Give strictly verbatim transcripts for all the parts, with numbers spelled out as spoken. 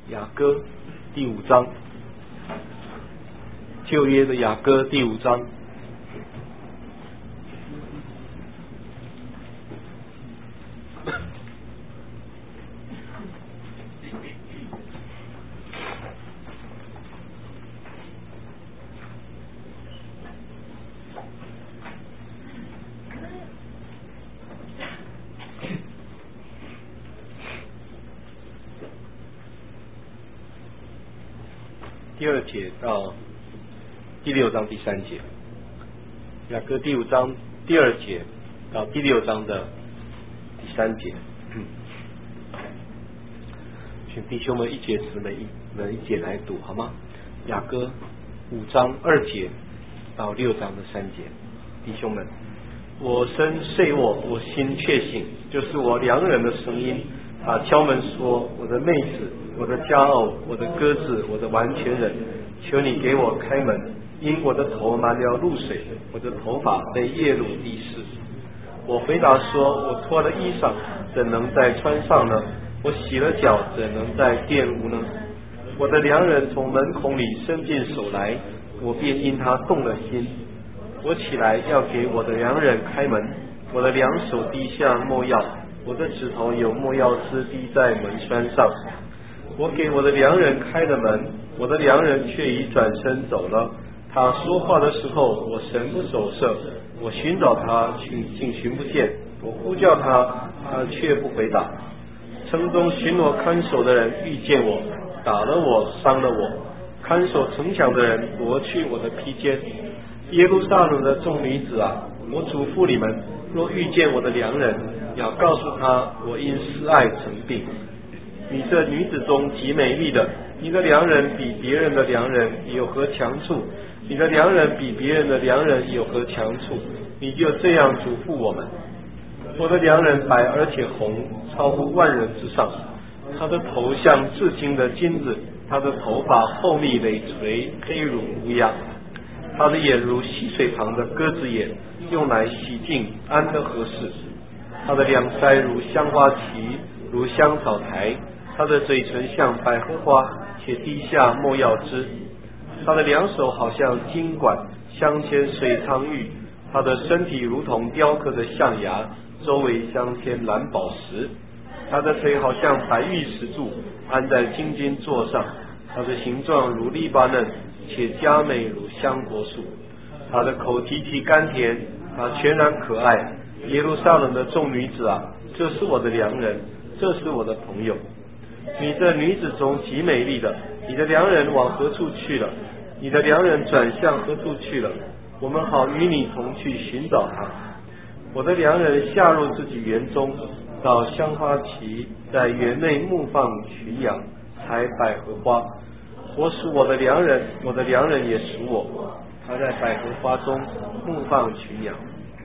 雅歌第五章，旧约的雅歌第五章。第二节到第六章第三节，雅歌第五章第二节到第六章的第三节，嗯、请弟兄们一节词每一每一节来读好吗？雅歌五章二节到六章的三节，弟兄们，我身睡卧，我心确醒，就是我良人的声音。他敲门说：“我的妹子，我的佳偶，我的鸽子，我的完全人，求你给我开门，因我的头满了露水，我的头发被夜露滴湿。”我回答说：“我脱了衣裳，怎能再穿上呢？我洗了脚，怎能再玷污呢？我的良人从门孔里伸进手来，我便因他动了心。我起来要给我的良人开门，我的两手滴下没药，我的指头有没药汁滴在门栓上。我给我的良人开了门，我的良人却已转身走了。他说话的时候，我神不守舍，我寻找他，竟竟寻不见。我呼叫他，他却不回答。城中巡逻看守的人遇见我，打了我，伤了我。看守城墙的人夺去我的披肩。耶路撒冷的众女子啊，我嘱咐你们，若遇见我的良人，要告诉他，我因思爱成病。你这女子中极美丽的，你的良人比别人的良人有何强处？你的良人比别人的良人有何强处？你就这样嘱咐我们。我的良人白而且红，超乎万人之上。他的头像至精的金子，他的头发厚密累垂，黑如乌鸦。他的眼如溪水旁的鸽子眼，用来洗净，安得合适。他的两腮如香花旗，如香草苔。他的嘴唇像百合花，且滴下没药汁。他的两手好像金管，镶嵌水苍玉。他的身体如同雕刻的象牙，周围镶嵌蓝宝石。他的腿好像白玉石柱，安在金金座上。他的形状如黎巴嫩，且佳美如香柏树。他的口提提甘甜，他全然可爱。耶路撒冷的众女子啊，这是我的良人，这是我的朋友。你这女子中极美丽的，你的良人往何处去了？你的良人转向何处去了？我们好与你同去寻找他。我的良人下入自己园中，到香花旗，在园内牧放群羊，采百合花。我属我的良人，我的良人也属我。他在百合花中牧放群羊。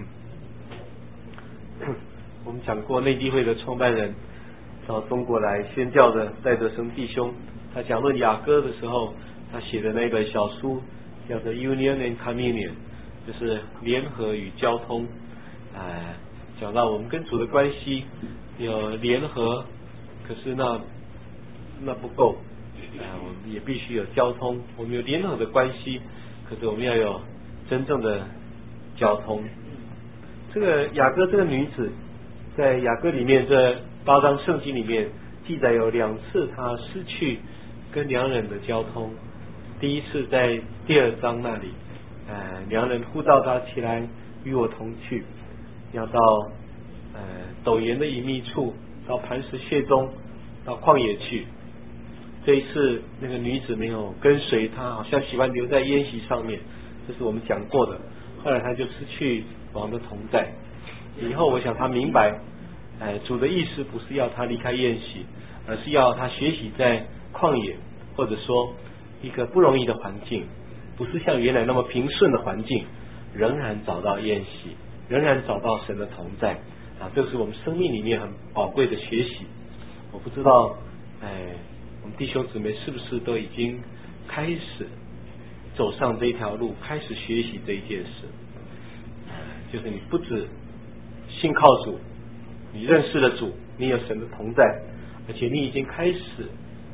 我们讲过内地会的创办人到中国来宣教的戴德生弟兄，他讲论雅歌的时候，他写的那本小书叫做 Union and Communion， 就是联合与交通。呃，讲到我们跟主的关系有联合，可是那那不够，呃，我们也必须有交通。我们有联合的关系，可是我们要有真正的交通。这个雅歌这个女子，在雅歌里面这八章圣经里面记载有两次她失去跟良人的交通。第一次在第二章那里，呃，良人呼召她起来与我同去，要到呃陡岩的隐秘处，到磐石穴中，到旷野去。这一次那个女子没有跟随他，好像喜欢留在宴席上面，这是我们讲过的。后来他就失去王的同在。以后我想他明白，呃，主的意思不是要他离开宴席，而是要他学习在旷野，或者说一个不容易的环境，不是像原来那么平顺的环境，仍然找到宴席，仍然找到神的同在啊，这是我们生命里面很宝贵的学习。我不知道，哎、呃，我们弟兄姊妹是不是都已经开始走上这一条路，开始学习这一件事？就是你不止信靠主，你认识了主，你有神的同在，而且你已经开始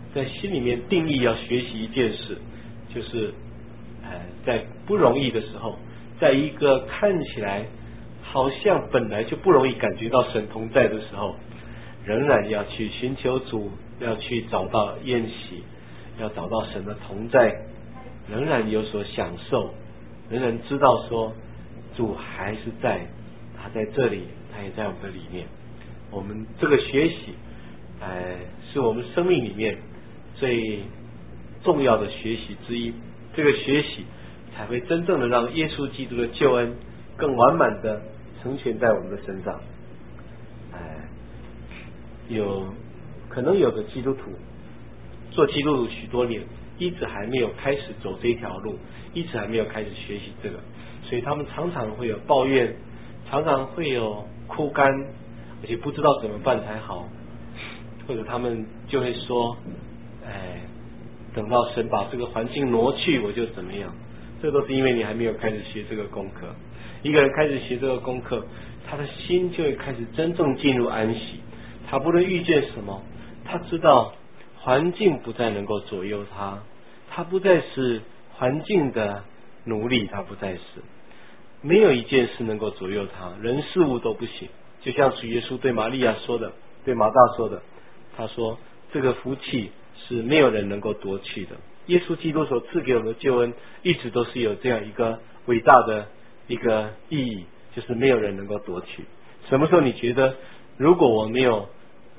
在心里面定义要学习一件事，就是呃在不容易的时候，在一个看起来好像本来就不容易感觉到神同在的时候，仍然要去寻求主，要去找到宴席，要找到神的同在，仍然有所享受，仍然知道说主还是在，他在这里，他也在我们的里面。我们这个学习呃是我们生命里面最重要的学习之一，这个学习才会真正的让耶稣基督的救恩更完满的成全在我们的身上。哎，有可能有的基督徒做基督徒许多年，一直还没有开始走这条路，一直还没有开始学习这个，所以他们常常会有抱怨，常常会有枯干，而且不知道怎么办才好，或者他们就会说，哎，等到神把这个环境挪去，我就怎么样。这都是因为你还没有开始学这个功课。一个人开始学这个功课，他的心就会开始真正进入安息。他不论遇见什么，他知道环境不再能够左右他，他不再是环境的奴隶，他不再是，没有一件事能够左右他，人事物都不行。就像主耶稣对玛利亚说的，对马大说的，他说这个福气是没有人能够夺去的。耶稣基督所赐给我们的救恩一直都是有这样一个伟大的一个意义，就是没有人能够夺去。什么时候你觉得如果我没有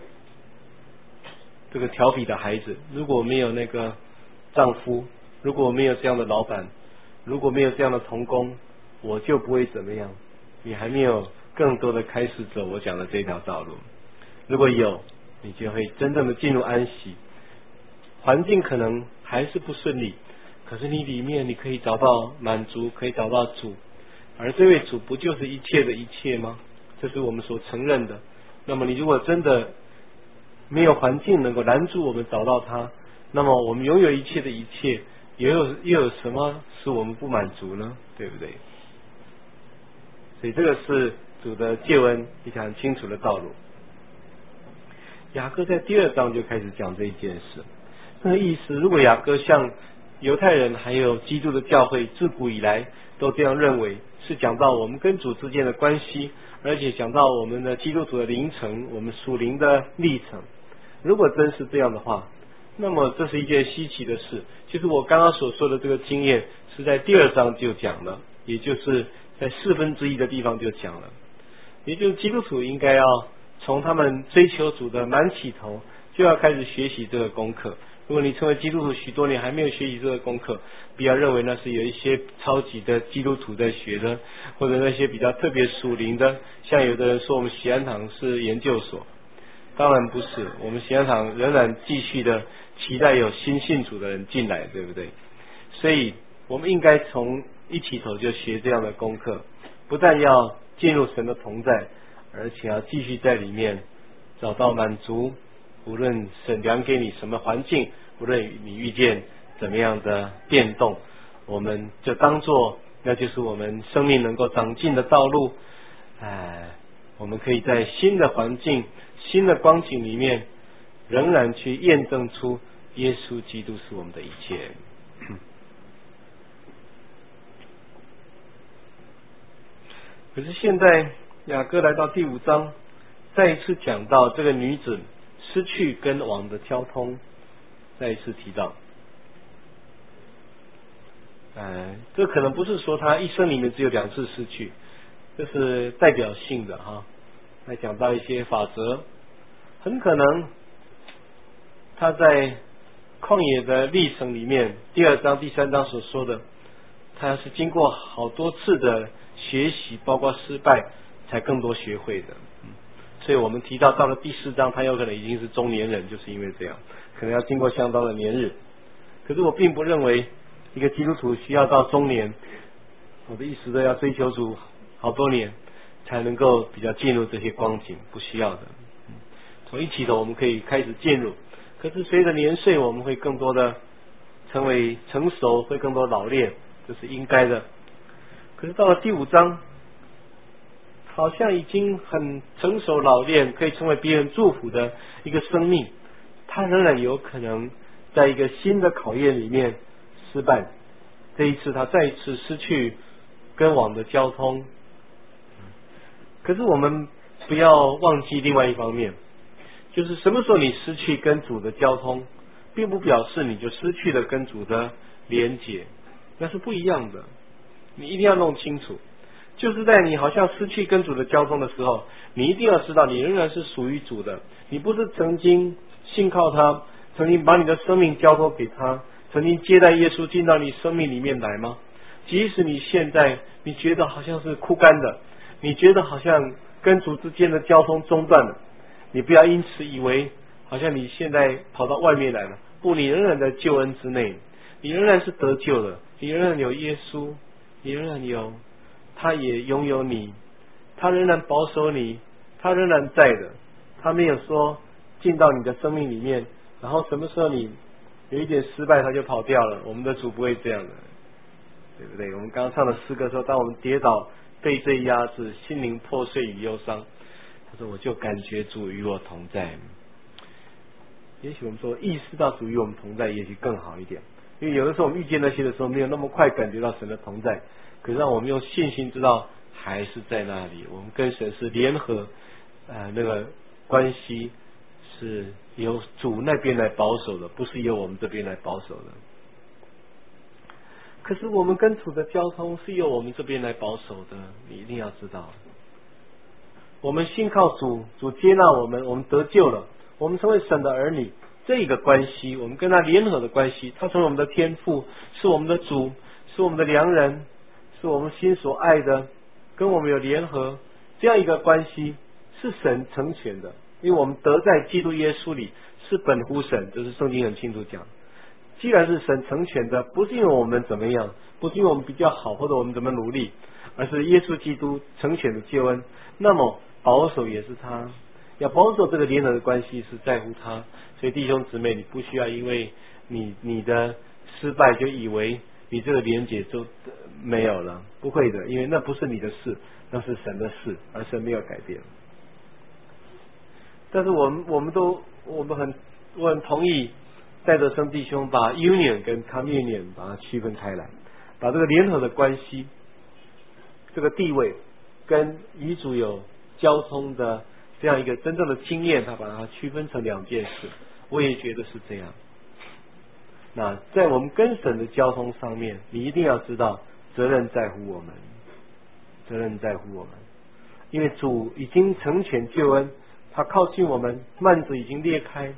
这个调皮的孩子，如果没有那个丈夫，如果没有这样的老板，如果没有这样的同工，我就不会怎么样？你还没有更多的开始走我讲的这条道路。如果有，你就会真正的进入安息。环境可能还是不顺利，可是你里面你可以找到满足，可以找到主，而这位主不就是一切的一切吗？这是我们所承认的。那么你如果真的没有环境能够拦住我们找到他，那么我们拥有一切的一切，又有又有什么使我们不满足呢？对不对？所以这个是主的救恩一条很清楚的道路。雅各在第二章就开始讲这一件事。那个意思，如果雅各像犹太人还有基督的教会自古以来都这样认为，是讲到我们跟主之间的关系，而且讲到我们的基督徒的灵程，我们属灵的历程。如果真是这样的话，那么这是一件稀奇的事。就是我刚刚所说的这个经验是在第二章就讲了，也就是在四分之一的地方就讲了。也就是基督徒应该要从他们追求主的满起头，就要开始学习这个功课。如果你成为基督徒许多年还没有学习这个功课，不要认为那是有一些超级的基督徒在学的，或者那些比较特别属灵的，像有的人说我们喜安堂是研究所。当然不是，我们喜安堂仍然继续的期待有新信主的人进来，对不对？所以我们应该从一起头就学这样的功课，不但要进入神的同在，而且要继续在里面找到满足。无论神量给你什么环境，无论你遇见怎么样的变动，我们就当作那就是我们生命能够长进的道路。哎，我们可以在新的环境、新的光景里面，仍然去验证出耶稣基督是我们的一切。可是现在雅各来到第五章，再一次讲到这个女子失去跟王的交通，再一次提到，呃，这可能不是说他一生里面只有两次失去，这是代表性的哈。来讲到一些法则，很可能他在旷野的历程里面，第二章、第三章所说的，他是经过好多次的学习，包括失败，才更多学会的。所以我们提到到了第四章，他有可能已经是中年人，就是因为这样，可能要经过相当的年日。可是我并不认为一个基督徒需要到中年，我的意思都要追求主好多年，才能够比较进入这些光景，不需要的。从一起头我们可以开始进入，可是随着年岁，我们会更多的成为成熟，会更多老练，这是应该的。可是到了第五章，好像已经很成熟老练，可以成为别人祝福的一个生命，他仍然有可能在一个新的考验里面失败。这一次他再一次失去跟网的交通。可是我们不要忘记另外一方面，就是什么时候你失去跟主的交通，并不表示你就失去了跟主的连结，那是不一样的。你一定要弄清楚，就是在你好像失去跟主的交通的时候，你一定要知道你仍然是属于主的。你不是曾经信靠他，曾经把你的生命交托给他，曾经接待耶稣进到你生命里面来吗？即使你现在你觉得好像是枯干的，你觉得好像跟主之间的交通中断了，你不要因此以为好像你现在跑到外面来了。不，你仍然在救恩之内，你仍然是得救的，你仍然有耶稣，你仍然有，他也拥有你，他仍然保守你，他仍然在的。他没有说进到你的生命里面，然后什么时候你有一点失败他就跑掉了。我们的主不会这样的，对不对？我们刚刚唱的诗歌说，当我们跌倒被罪压制，心灵破碎与忧伤，他说我就感觉主与我同在。也许我们说意识到主与我们同在也许更好一点，因为有的时候我们遇见那些的时候没有那么快感觉到神的同在，可是让我们用信心知道还是在那里。我们跟神是联合，呃，那个关系是由主那边来保守的，不是由我们这边来保守的。可是我们跟主的交通是由我们这边来保守的，你一定要知道。我们信靠主，主接纳我们，我们得救了，我们成为神的儿女，这个关系，我们跟他联合的关系，他成为我们的天父，是我们的主，是我们的良人，是我们心所爱的，跟我们有联合，这样一个关系是神成全的。因为我们得在基督耶稣里是本乎神，这是圣经很清楚讲。既然是神成全的，不是因为我们怎么样，不是因为我们比较好或者我们怎么努力，而是耶稣基督成全的救恩，那么保守也是他，要保守这个联合的关系是在乎他。所以弟兄姊妹，你不需要因为你你的失败就以为你这个连结就没有了，不会的，因为那不是你的事，那是神的事，而神没有改变。但是我们我们都我们很我很同意戴德生弟兄把 union 跟 communion 把它区分开来，把这个联合的关系，这个地位跟与主有交通的这样一个真正的经验，他把它区分成两件事。我也觉得是这样。那在我们跟神的交通上面，你一定要知道责任在乎我们，责任在乎我们，因为主已经成全救恩，他靠近我们，幔子已经裂开，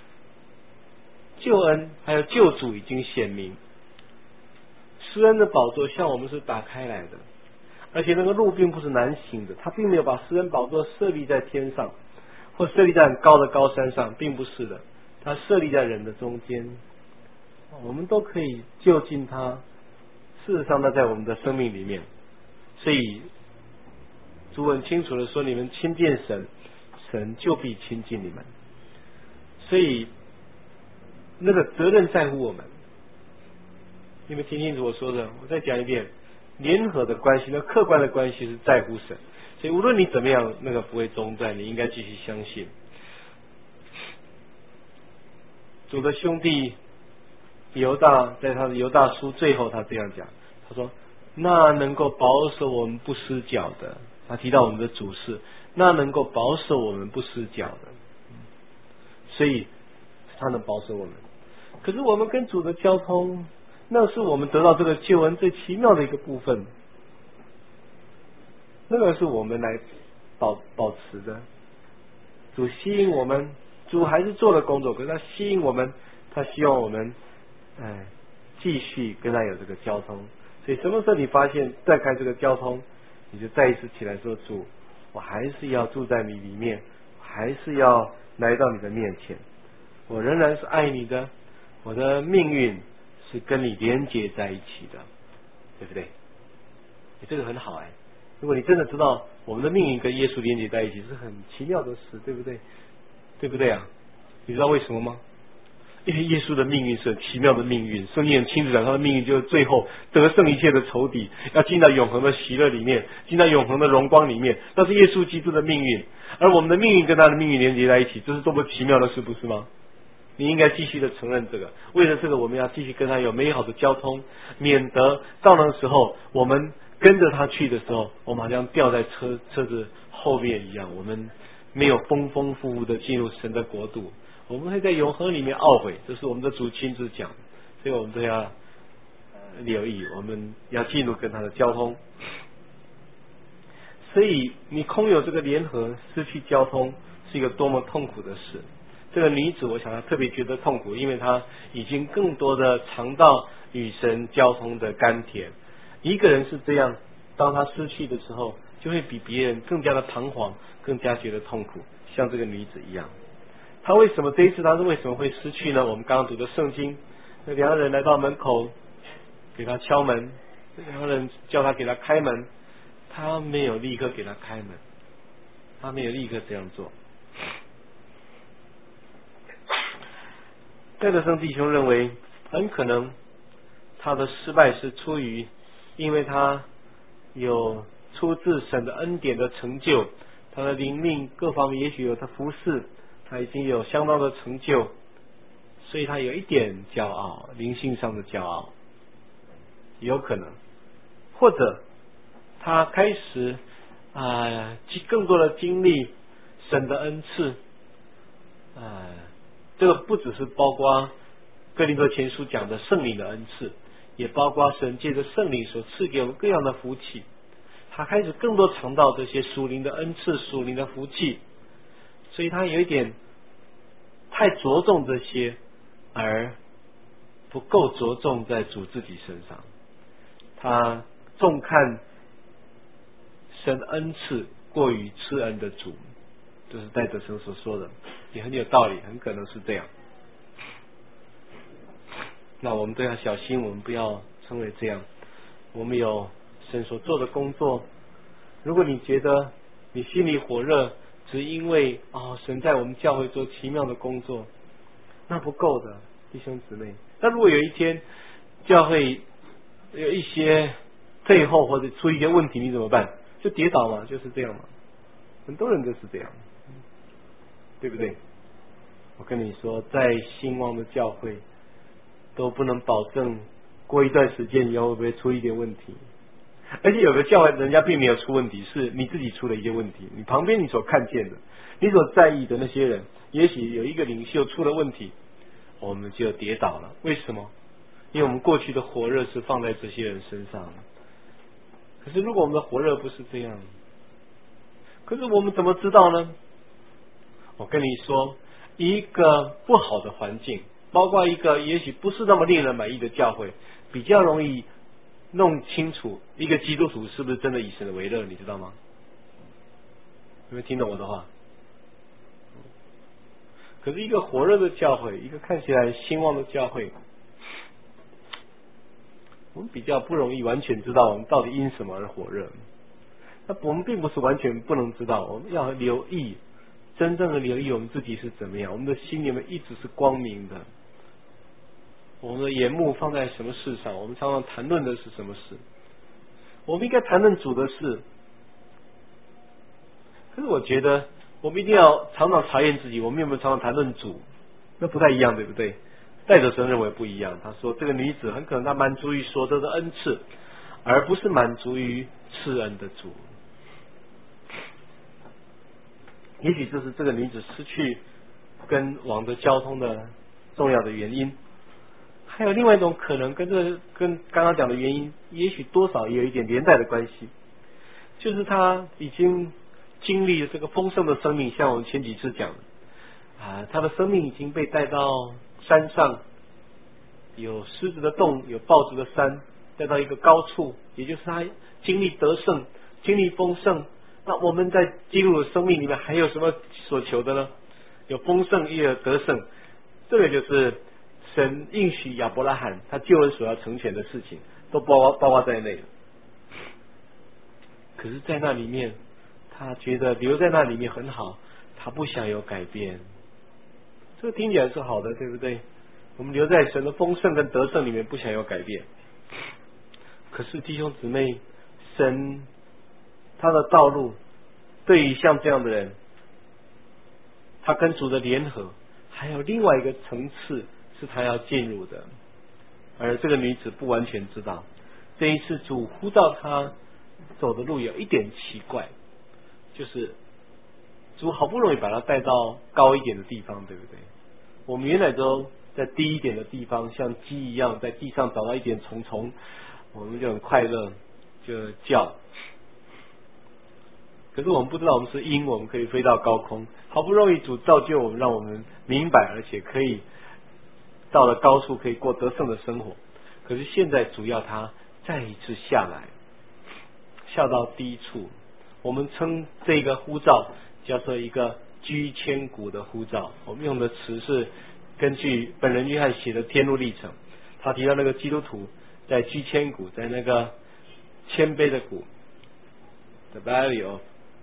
救恩还有救主已经显明，施恩的宝座向我们是打开来的，而且那个路并不是难行的，他并没有把施恩宝座设立在天上，或设立在很高的高山上，并不是的，他设立在人的中间，我们都可以就近他。事实上他在我们的生命里面，所以主很清楚的说，你们亲近神，神就必亲近你们。所以那个责任在乎我们，你们听清楚我说的，我再讲一遍，联合的关系，那客观的关系是在乎神，所以无论你怎么样，那个不会中断，你应该继续相信。主的兄弟犹大在他的犹大书最后他这样讲，他说那能够保守我们不失脚的，他提到我们的主事，那能够保守我们不失脚的，所以他能保守我们。可是我们跟主的交通，那是我们得到这个救恩最奇妙的一个部分，那个是我们来保保持的。主吸引我们，主还是做了工作，可是他吸引我们，他希望我们哎继续跟他有这个交通。所以什么时候你发现断开这个交通，你就再一次起来说，主，我还是要住在你里面，还是要来到你的面前，我仍然是爱你的，我的命运是跟你连接在一起的，对不对？这个很好哎，如果你真的知道我们的命运跟耶稣连接在一起，是很奇妙的事，对不对？对不对啊？你知道为什么吗？因为耶稣的命运是很奇妙的命运，圣经很清楚讲他的命运就是最后得胜一切的仇敌，要进到永恒的喜乐里面，进到永恒的荣光里面，那是耶稣基督的命运，而我们的命运跟他的命运连接在一起，这是多么奇妙的事，不是吗？ 你应该继续的承认这个。为了这个，我们要继续跟他有美好的交通，免得到那个时候我们跟着他去的时候，我们好像掉在车车子后面一样，我们没有丰丰富富的进入神的国度，我们会在永恒里面懊悔。这是我们的主亲自讲，所以我们都要留意，我们要进入跟他的交通。所以你空有这个联合，失去交通是一个多么痛苦的事。这个女子我想她特别觉得痛苦，因为她已经更多的尝到与神交通的甘甜。一个人是这样，当他失去的时候，就会比别人更加的彷徨，更加觉得痛苦，像这个女子一样。她为什么这一次她是为什么会失去呢？我们刚刚读的圣经，那两个人来到门口给她敲门，两个人叫她给她开门，她没有立刻给她开门，她没有立刻这样做。戴德生弟兄认为，很可能他的失败是出于，因为他有出自神的恩典的成就，他的灵命各方面也许有他服侍，他已经有相当的成就，所以他有一点骄傲，灵性上的骄傲，有可能，或者他开始啊、呃，更多的经历神的恩赐，啊、呃。这个不只是包括哥林多前书讲的圣灵的恩赐，也包括神借着圣灵所赐给我们各样的福气。他开始更多尝到这些属灵的恩赐、属灵的福气，所以他有一点太着重这些，而不够着重在主自己身上。他重看神的恩赐过于赐恩的主，这是戴德生所说的，也很有道理，很可能是这样。那我们都要小心，我们不要成为这样。我们有神所做的工作，如果你觉得你心里火热，只因为哦神在我们教会做奇妙的工作，那不够的，弟兄姊妹。那如果有一天教会有一些退后或者出一些问题，你怎么办？就跌倒嘛，就是这样嘛。很多人都是这样，对不对？我跟你说，在兴旺的教会都不能保证过一段时间以后会不会出一点问题，而且有的教会人家并没有出问题，是你自己出了一些问题，你旁边你所看见的，你所在意的那些人，也许有一个领袖出了问题，我们就跌倒了。为什么？因为我们过去的火热是放在这些人身上，可是如果我们的火热不是这样，可是我们怎么知道呢？我跟你说，一个不好的环境，包括一个也许不是那么令人满意的教会，比较容易弄清楚一个基督徒是不是真的以神为乐，你知道吗？有没有听懂我的话？可是一个火热的教会，一个看起来兴旺的教会，我们比较不容易完全知道我们到底因什么而火热。那我们并不是完全不能知道，我们要留意，真正的留意我们自己是怎么样，我们的心里面一直是光明的，我们的眼目放在什么事上，我们常常谈论的是什么事，我们应该谈论主的事。可是我觉得我们一定要常常查验自己，我们有没有常常谈论主，那不太一样，对不对？戴德生认为不一样，他说这个女子很可能她满足于所得的恩赐，而不是满足于赐恩的主。也许这是这个女子失去跟王的交通的重要的原因。还有另外一种可能，跟这跟刚刚讲的原因也许多少也有一点连带的关系，就是她已经经历了这个丰盛的生命，像我们前几次讲的啊，她的生命已经被带到山上，有狮子的洞，有豹子的山，带到一个高处，也就是她经历得胜，经历丰盛。那我们在基督的生命里面还有什么所求的呢？有丰盛也有得胜，这个就是神应许亚伯拉罕他救恩所要成全的事情，都包括包括在内了。可是在那里面他觉得留在那里面很好，他不想有改变。这个听起来是好的，对不对？我们留在神的丰盛跟得胜里面，不想有改变。可是弟兄姊妹，神他的道路对于像这样的人，他跟主的联合还有另外一个层次是他要进入的，而这个女子不完全知道。这一次主呼召他走的路有一点奇怪，就是主好不容易把他带到高一点的地方，对不对？我们原来都在低一点的地方，像鸡一样在地上找到一点虫虫，我们就很快乐，就叫。可是我们不知道我们是鹰，我们可以飞到高空。好不容易主造就我们，让我们明白，而且可以到了高处可以过得胜的生活。可是现在主要他再一次下来，下到低处。我们称这个呼召叫做一个居千古的呼召。我们用的词是根据本人约翰写的天路历程，他提到那个基督徒在居千古，在那个谦卑的谷 The Valley of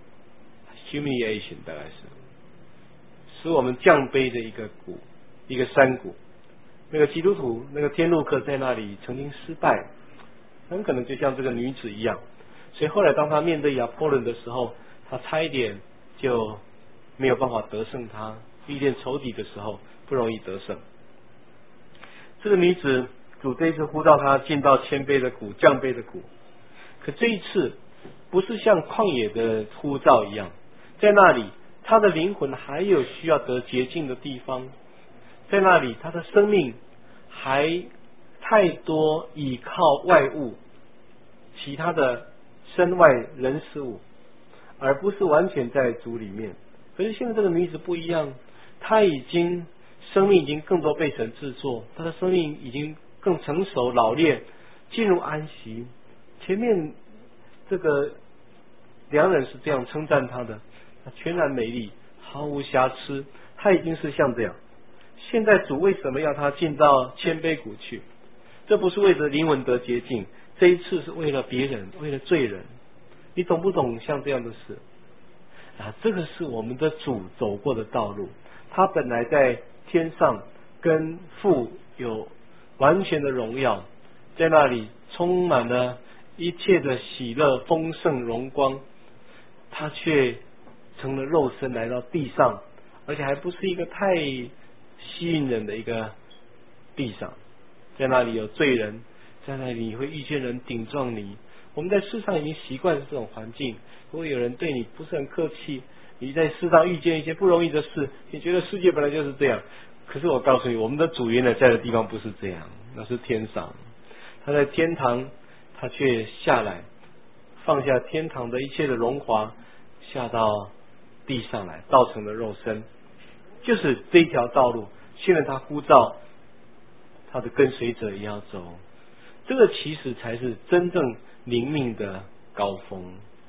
Humiliation， 大概是使我们降卑的一个谷，一个山谷。那个基督徒，那个天路客在那里曾经失败，很可能就像这个女子一样。所以后来当他面对亚波伦的时候，他差一点就没有办法得胜他，遇见仇敌的时候不容易得胜。这个女子，主这一次呼召她进到谦卑的谷，降卑的谷。可这一次不是像旷野的呼召一样，在那里她的灵魂还有需要得洁净的地方，在那里她的生命还太多倚靠外物，其他的身外人事物，而不是完全在主里面。可是现在这个女子不一样，她已经生命已经更多被神制作，她的生命已经更成熟老练，进入安息。前面这个良人是这样称赞她的，她全然美丽，毫无瑕疵，她已经是像这样。现在主为什么要她进到谦卑谷去？这不是为了灵魂得洁净，这一次是为了别人，为了罪人。你懂不懂像这样的事啊？这个是我们的主走过的道路。他本来在天上跟父有完全的荣耀，在那里充满了一切的喜乐、丰盛、荣光，他却成了肉身来到地上，而且还不是一个太吸引人的一个地上。在那里有罪人，在那里你会遇见人顶撞你。我们在世上已经习惯这种环境，如果有人对你不是很客气，你在世上遇见一些不容易的事，你觉得世界本来就是这样。可是我告诉你，我们的主原来在的地方不是这样，那是天上。他在天堂，他却下来，放下天堂的一切的荣华，下到地上来，造成了肉身，就是这一条道路。现在他呼召他的跟随者也要走，这个其实才是真正灵命的高峰。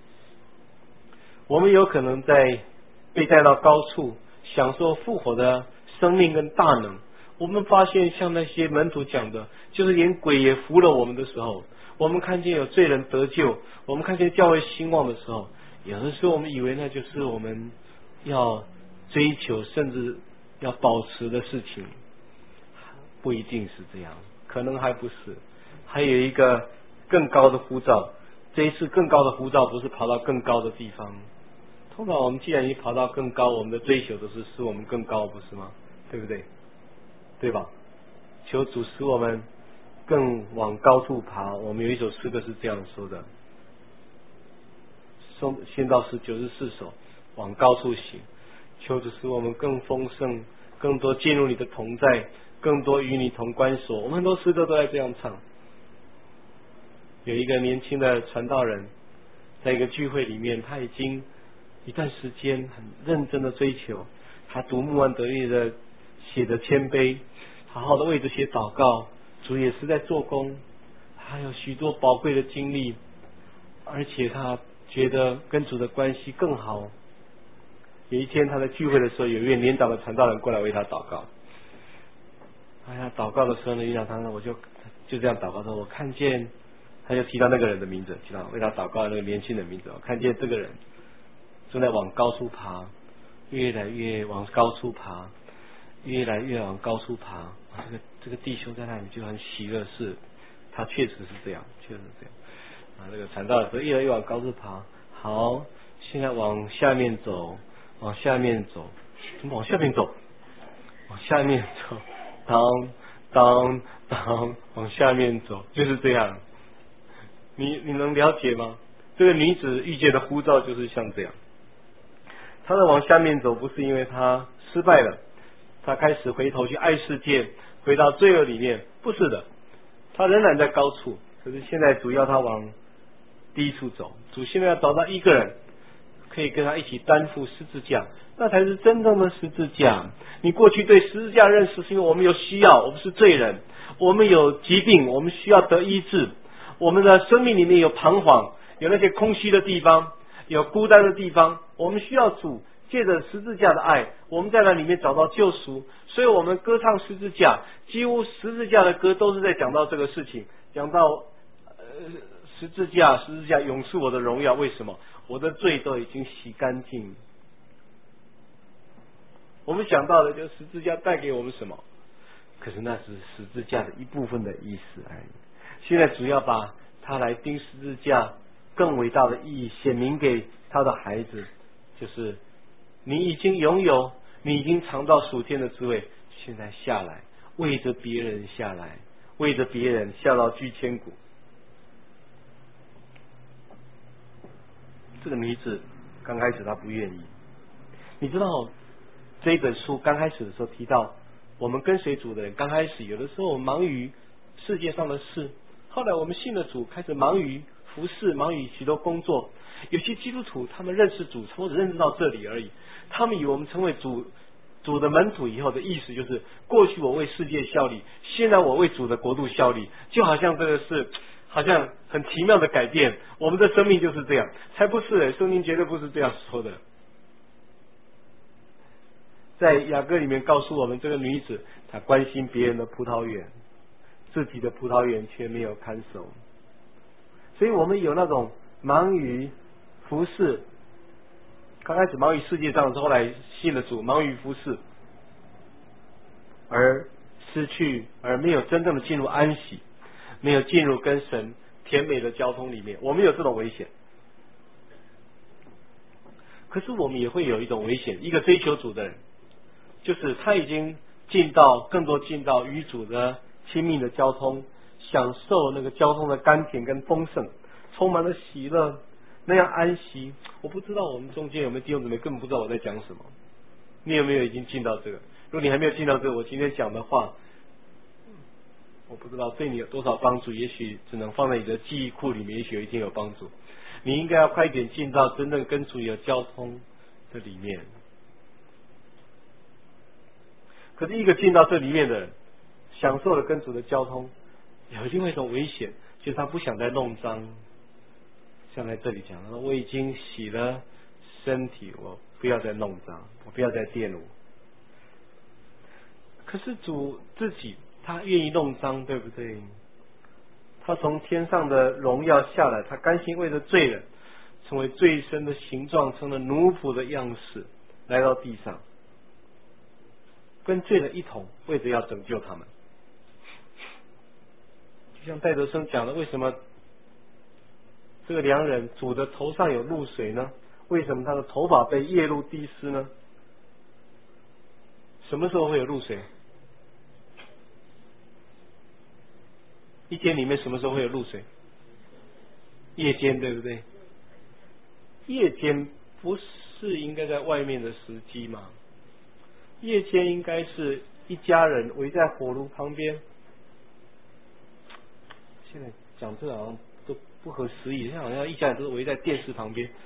我们有可能在被带到高处，享受复活的生命跟大能。我们发现像那些门徒讲的，就是连鬼也服了我们的时候，我们看见有罪人得救，我们看见教会兴旺的时候，有的时候我们以为那就是我们要追求甚至要保持的事情，不一定是这样，可能还不是。还有一个更高的呼召，这一次更高的呼召不是跑到更高的地方。通常我们既然已经跑到更高，我们的追求都是使我们更高，不是吗？对不对？对吧？求主使我们更往高处爬。我们有一首诗歌是这样说的：先到是九十四首，往高处行。求主使我们更丰盛，更多进入你的同在，更多与你同关锁。我们很多诗歌都在这样唱。有一个年轻的传道人，在一个聚会里面，他已经一段时间很认真的追求，他读穆安德烈的写的谦卑，好好的为这些祷告，主也是在做工，还有许多宝贵的经历，而且他觉得跟主的关系更好。有一天他在聚会的时候，有一位年长的传道人过来为他祷告。哎呀，祷告的时候呢，年长传道人我就就这样祷告说，我看见，他就提到那个人的名字，提到为他祷告的那个年轻人的名字，我看见这个人正在往高处爬，越来越往高处爬，越来越往高处爬。这个这个弟兄在那里就很喜乐，是他确实是这样，确实是这样。啊，这个传道的时候越来越往高处爬，好，现在往下面走，往下面走，怎么往下面走？往往下面走，当当当，往下面走，就是这样。你你能了解吗？这个女子遇见的呼召就是像这样。她的往下面走，不是因为她失败了，她开始回头去爱世界，回到罪恶里面，不是的，她仍然在高处。可是现在主要她往低处走，主现在要找到一个人，可以跟他一起担负十字架，那才是真正的十字架。你过去对十字架认识是因为我们有需要，我们是罪人，我们有疾病，我们需要得医治，我们的生命里面有彷徨，有那些空虚的地方，有孤单的地方，我们需要主借着十字架的爱，我们在那里面找到救赎。所以我们歌唱十字架，几乎十字架的歌都是在讲到这个事情，讲到呃十字架，十字架永是我的荣耀。为什么？我的罪都已经洗干净。我们想到的就是十字架带给我们什么？可是那是十字架的一部分的意思而已。现在主要把他来钉十字架更伟大的意义显明给他的孩子，就是你已经拥有，你已经尝到属天的滋味，现在下来，为着别人下来，为着别人下到居千古。这个女子刚开始她不愿意，你知道这一本书刚开始的时候提到，我们跟随主的人刚开始有的时候我们忙于世界上的事，后来我们信了主，开始忙于服侍，忙于许多工作。有些基督徒他们认识主，或者认识到这里而已，他们以为我们成为主主的门徒以后的意思就是，过去我为世界效力，现在我为主的国度效力，就好像这个是好像很奇妙的改变。我们的生命就是这样，才不是，圣经绝对不是这样说的。在雅歌里面告诉我们，这个女子她关心别人的葡萄园，自己的葡萄园却没有看守。所以我们有那种忙于服侍，刚开始忙于世界上，后来信了主，忙于服侍，而失去，而没有真正的进入安息，没有进入跟神甜美的交通里面。我们有这种危险。可是我们也会有一种危险，一个追求主的人，就是他已经进到更多进到与主的亲密的交通，享受那个交通的甘甜跟丰盛，充满了喜乐，那样安息。我不知道我们中间有没有弟兄姊妹根本不知道我在讲什么，你有没有已经进到这个？如果你还没有进到这个，我今天讲的话，我不知道对你有多少帮助，也许只能放在你的记忆库里面，也许有一定有帮助。你应该要快一点进到真正跟主有交通这里面。可是一个进到这里面的人，享受了跟主的交通，有另外一种危险，就是他不想再弄脏。像在这里讲，他说我已经洗了身体，我不要再弄脏，我不要再玷污。可是主自己他愿意弄脏，对不对？他从天上的荣耀下来，他甘心为了罪人成为罪身的形状，成了奴仆的样式，来到地上，跟罪人一同，为着要拯救他们。就像戴德生讲的，为什么这个良人主的头上有露水呢？为什么他的头发被夜露滴湿呢？什么时候会有露水？一天里面什么时候会有露水？夜间，对不对？夜间不是应该在外面的时机吗？夜间应该是一家人围在火炉旁边。现在讲这好像都不合时宜，现在好像一家人都是围在电视旁边。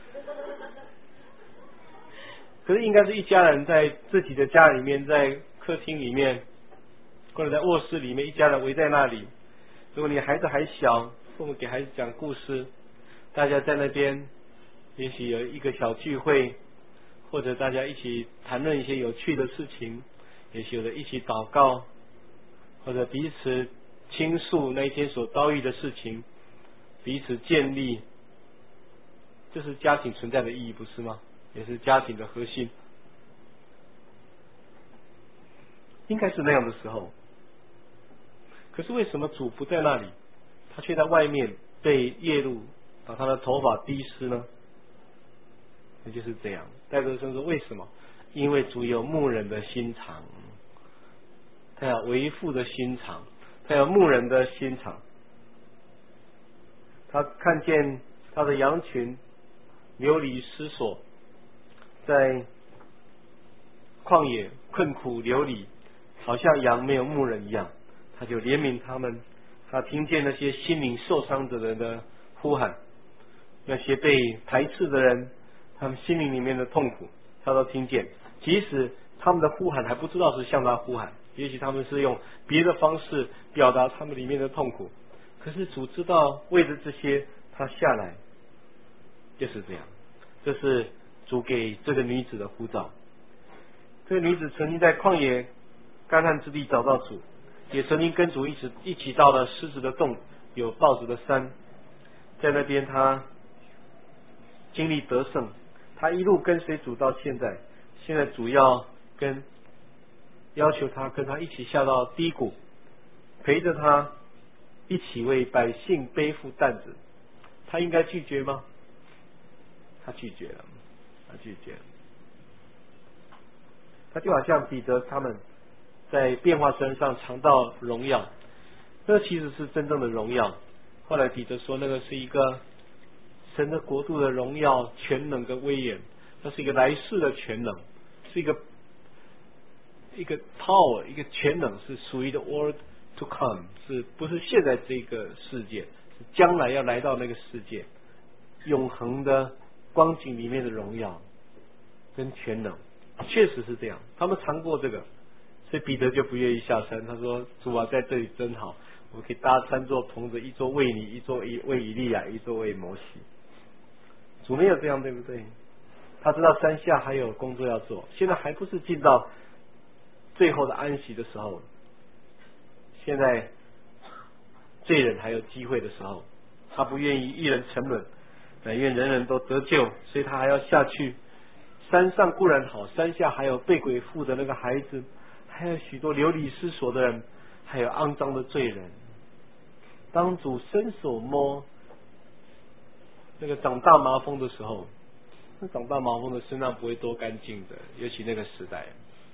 可是应该是一家人在自己的家里面，在客厅里面，或者在卧室里面，一家人围在那里。如果你孩子还小，父母给孩子讲故事，大家在那边也许有一个小聚会，或者大家一起谈论一些有趣的事情，也许有的一起祷告，或者彼此倾诉那一天所遭遇的事情，彼此建立，这是家庭存在的意义，不是吗？也是家庭的核心，应该是那样的时候。可是为什么主不在那里，他却在外面被夜露把他的头发滴湿呢？那就是这样。戴德生说为什么？因为主有牧人的心肠， 他有为父的心肠，他有牧人的心肠。他看见他的羊群流离失所，在旷野困苦流离，好像羊没有牧人一样，他就怜悯他们。他听见那些心灵受伤的人的呼喊，那些被排斥的人，他们心灵里面的痛苦，他都听见。即使他们的呼喊还不知道是向他呼喊，也许他们是用别的方式表达他们里面的痛苦，可是主知道，为了这些他下来，就是这样。这是主给这个女子的呼召。这个女子曾经在旷野干旱之地找到主，也曾经跟主一起一起到了狮子的洞，有豹子的山，在那边他经历得胜，他一路跟随主到现在。现在主要跟要求他跟他一起下到低谷，陪着他一起为百姓背负担子，他应该拒绝吗？他拒绝了，他拒绝了。他就好像彼得他们在变化山上尝到荣耀，那其实是真正的荣耀。后来彼得说，那个是一个神的国度的荣耀、全能跟威严，那是一个来世的全能，是一个一个 power， 一个全能，是属于的 world to come， 是不是现在这个世界，是将来要来到那个世界，永恒的光景里面的荣耀跟全能，确实是这样。他们尝过这个，所以彼得就不愿意下山。他说：“主啊，在这里真好，我们可以搭三座棚子，一座为你，一座为以利亚，一座为摩西。”主没有这样，对不对？他知道山下还有工作要做，现在还不是进到最后的安息的时候，现在罪人还有机会的时候，他不愿意一人沉沦，但愿人人都得救，所以他还要下去。山上固然好，山下还有被鬼附的那个孩子，还有许多流离失所的人，还有肮脏的罪人。当主伸手摸那个长大麻风的时候，那长大麻风的身上不会多干净的，尤其那个时代。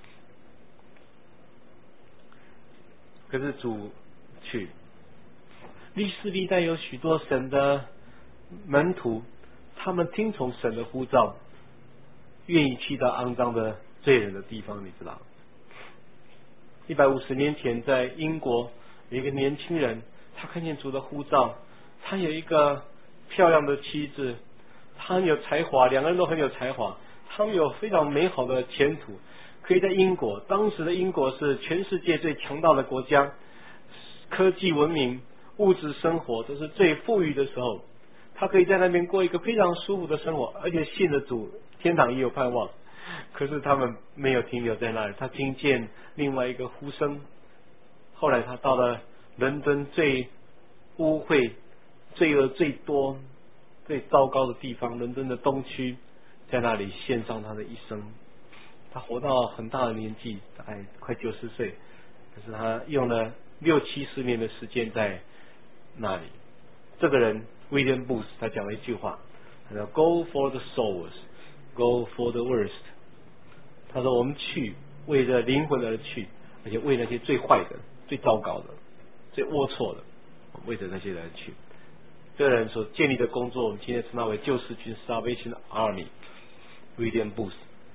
可是主去，历世历代有许多神的门徒，他们听从神的呼召，愿意去到肮脏的罪人的地方，你知道。一百五十年前，在英国有一个年轻人，他看见主的呼召，他有一个漂亮的妻子，他很有才华，两个人都很有才华，他们有非常美好的前途，可以在英国，当时的英国是全世界最强大的国家，科技文明、物质生活都是最富裕的时候，他可以在那边过一个非常舒服的生活，而且信了主，天堂也有盼望。可是他们没有停留在那里，他听见另外一个呼声。后来他到了伦敦最污秽、罪恶最多、最糟糕的地方，伦敦的东区，在那里献上他的一生。他活到很大的年纪，大概快九十岁，可是他用了六七十年的时间在那里。这个人 William Booth 他讲了一句话，他说 Go for the souls, go for the worst。 他说我们去为了灵魂而去，而且为那些最坏的、最糟糕的、最龌龊的，为着那些人去。这个人所建立的工作，我们今天称他为救世军 Salvation Army William Booth。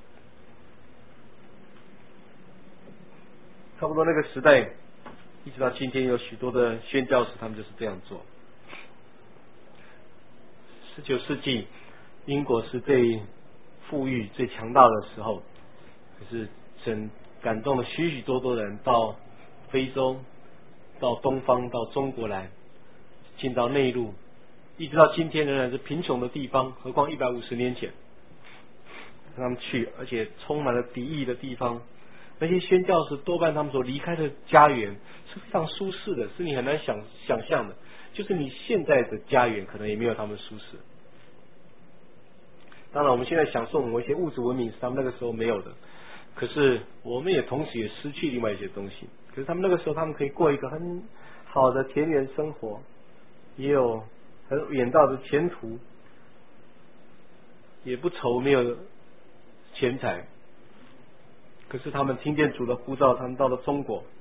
差不多那个时代，一直到今天，有许多的宣教士，他们就是这样做。十九世纪，英国是最富裕、最强大的时候，可是神感动了许许多多人到非洲、到东方、到中国来，进到内陆，一直到今天仍然是贫穷的地方，何况一百五十年前，让他们去，而且充满了敌意的地方。那些宣教士多半他们所离开的家园是非常舒适的，是你很难想想象的，就是你现在的家园可能也没有他们舒适。当然我们现在享受某一些物质文明是他们那个时候没有的，可是我们也同时也失去另外一些东西。可是他们那个时候他们可以过一个很好的田园生活，也有很远大的前途，也不愁没有钱财。可是他们听见主的呼召，他们到了中国，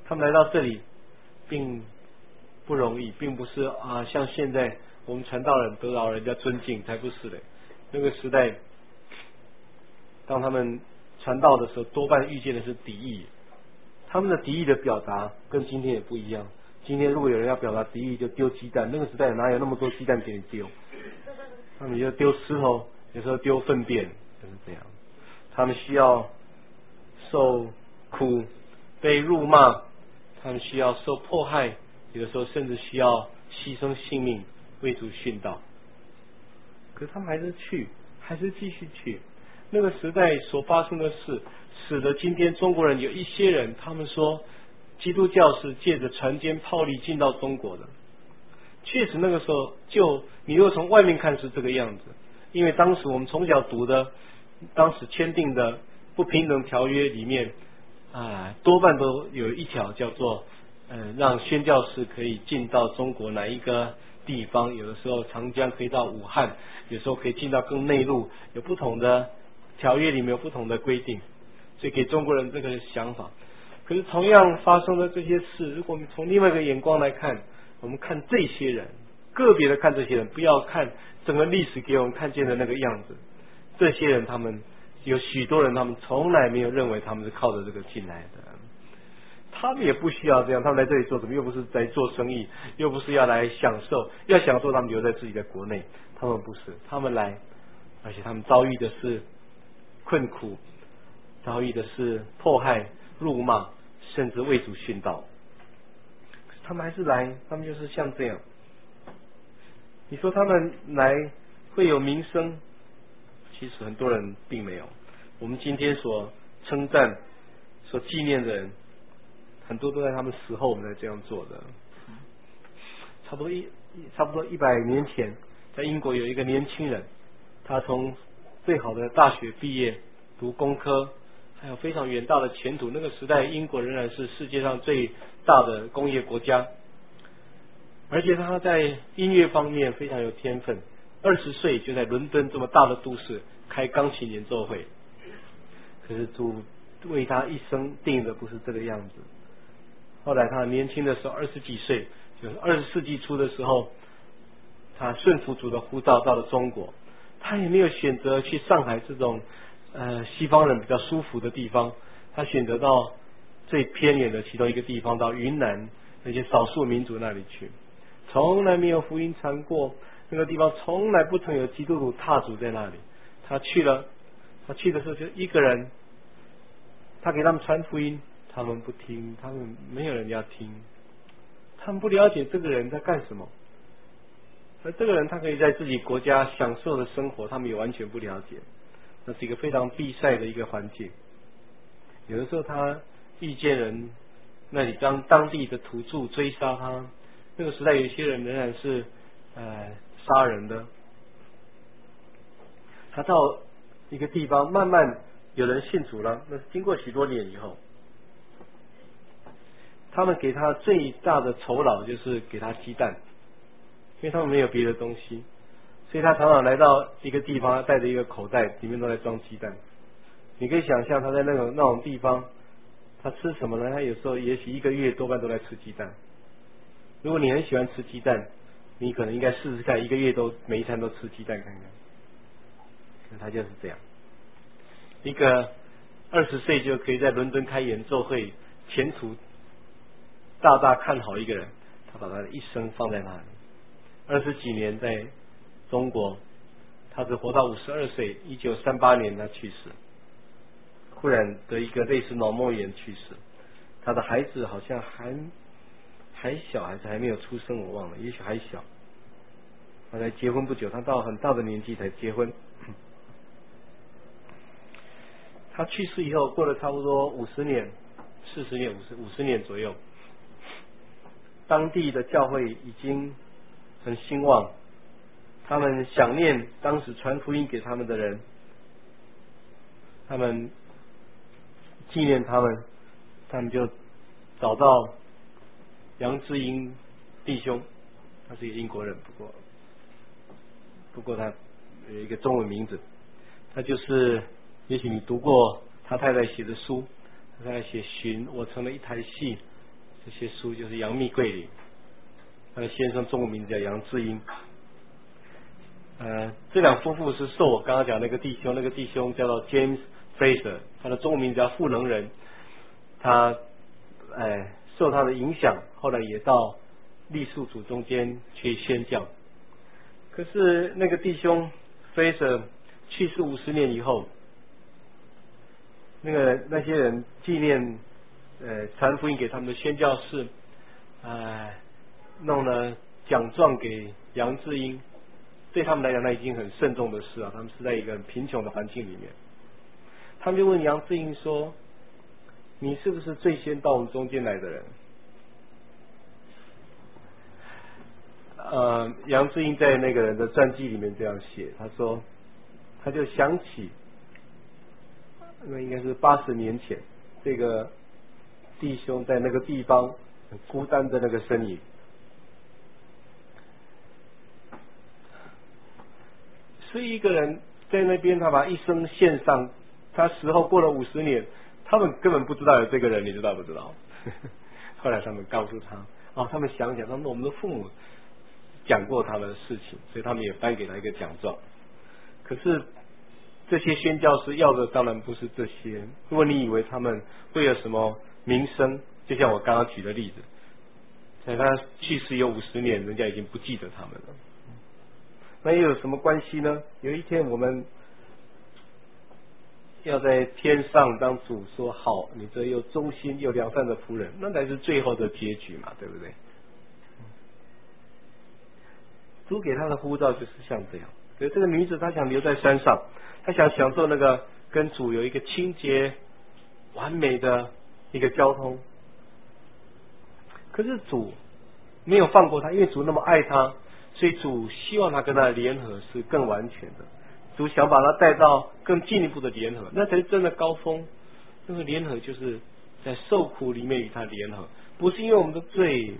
他们来到这里并不容易，并不是啊像现在我们传道人得到人家尊敬，才不是的。那个时代当他们传道的时候，多半遇见的是敌意，他们的敌意的表达跟今天也不一样。今天如果有人要表达敌意，就丢鸡蛋，那个时代哪有那么多鸡蛋给你丢？他们就丢石头，有时候丢粪便，就是这样。他们需要受苦，被辱骂，他们需要受迫害，有的时候甚至需要牺牲性命为主殉道。可是他们还是去，还是继续去。那个时代所发生的事，使得今天中国人有一些人，他们说基督教是借着船坚炮利进到中国的。确实那个时候，就你如果从外面看是这个样子，因为当时我们从小读的当时签订的不平等条约里面啊，多半都有一条叫做呃，让宣教士可以进到中国哪一个地方，有的时候长江可以到武汉，有时候可以进到更内陆，有不同的条约里面有不同的规定，所以给中国人这个想法。可是同样发生的这些事，如果我们从另外一个眼光来看，我们看这些人，个别的看这些人，不要看整个历史给我们看见的那个样子。这些人他们有许多人，他们从来没有认为他们是靠着这个进来的，他们也不需要这样。他们来这里做什么？又不是来做生意，又不是要来享受，要享受他们留在自己的国内。他们不是，他们来，而且他们遭遇的是困苦，遭遇的是迫害、辱骂，甚至为主殉道。他们还是来，他们就是像这样。你说他们来会有名声，其实很多人并没有。我们今天所称赞、所纪念的人，很多都在他们死后我们才这样做的。差不多一差不多一百年前，在英国有一个年轻人，他从最好的大学毕业，读工科，还有非常远大的前途。那个时代，英国仍然是世界上最大的工业国家，而且他在音乐方面非常有天分。二十岁就在伦敦这么大的都市开钢琴演奏会。可是主为他一生定的不是这个样子。后来他年轻的时候，二十几岁，就是二十世纪初的时候，他顺服主的呼召到了中国。他也没有选择去上海这种呃西方人比较舒服的地方，他选择到最偏远的其中一个地方，到云南那些少数民族那里去。从来没有福音传过，那个地方从来不曾有基督徒踏足在那里。他去了，他去的时候就一个人，他给他们传福音，他们不听，他们没有人要听，他们不了解这个人在干什么。而这个人他可以在自己国家享受的生活，他们也完全不了解。那是一个非常闭塞的一个环境。有的时候他遇见人，那里当当地的土著追杀他。那个时代有些人仍然是呃杀人的。他到一个地方，慢慢有人信主了，那是经过许多年以后，他们给他最大的酬劳就是给他鸡蛋，因为他们没有别的东西，所以他常常来到一个地方，带着一个口袋，里面都在装鸡蛋。你可以想象他在那种那种地方，他吃什么呢？他有时候也许一个月多半都在吃鸡蛋。如果你很喜欢吃鸡蛋，你可能应该试试看，一个月都每一餐都吃鸡蛋看看。他就是这样，一个二十岁就可以在伦敦开演奏会，前途大大看好一个人，他把他的一生放在那里。二十几年在中国，他只活到五十二岁，一九三八年他去世，忽然得一个类似脑膜炎去世。他的孩子好像还还小，还是还没有出生，我忘了，也许还小。他才结婚不久，他到很大的年纪才结婚。他去世以后，过了差不多五十年、四十年、五十五十年左右，当地的教会已经很兴旺，他们想念当时传福音给他们的人，他们纪念他们，他们就找到杨志英弟兄，他是一个英国人，不过不过他有一个中文名字，他就是也许你读过他太太写的书，他太太写《寻我成了一台戏》， 这些书就是杨幂桂林，他的先生中文名字叫杨志英。呃，这两夫妇是受我刚刚讲那个弟兄，那个弟兄叫做 James Fraser， 他的中文名字叫赋能人。他，哎，受他的影响，后来也到傈僳族中间去宣教。可是那个弟兄 Fraser 去世五十年以后，那个那些人纪念呃传福音给他们的宣教士，哎，弄了奖状给杨志英。对他们来讲，那已经很慎重的事啊。他们是在一个很贫穷的环境里面，他们就问杨志英说：“你是不是最先到我们中间来的人？”呃，杨志英在那个人的传记里面这样写，他说，他就想起，那应该是八十年前，这个弟兄在那个地方很孤单的那个身影。所以一个人在那边，他把一生献上，他死后过了五十年，他们根本不知道有这个人，你知道不知道？后来他们告诉他，哦，他们想想，他们我们的父母讲过他们的事情，所以他们也颁给他一个奖状。可是这些宣教师要的当然不是这些。如果你以为他们为了什么名声，就像我刚刚举的例子，在他去世有五十年，人家已经不记得他们了。那又有什么关系呢？有一天我们要在天上当主说好，你这又忠心又良善的仆人，那才是最后的结局嘛，对不对？主给他的呼召就是像这样。所以这个女子她想留在山上，她想享受那个跟主有一个清洁完美的一个交通。可是主没有放过她，因为主那么爱她，所以主希望她跟她的联合是更完全的。主想把她带到更进一步的联合，那才是真的高峰。那个联合就是在受苦里面与他联合，不是因为我们的罪。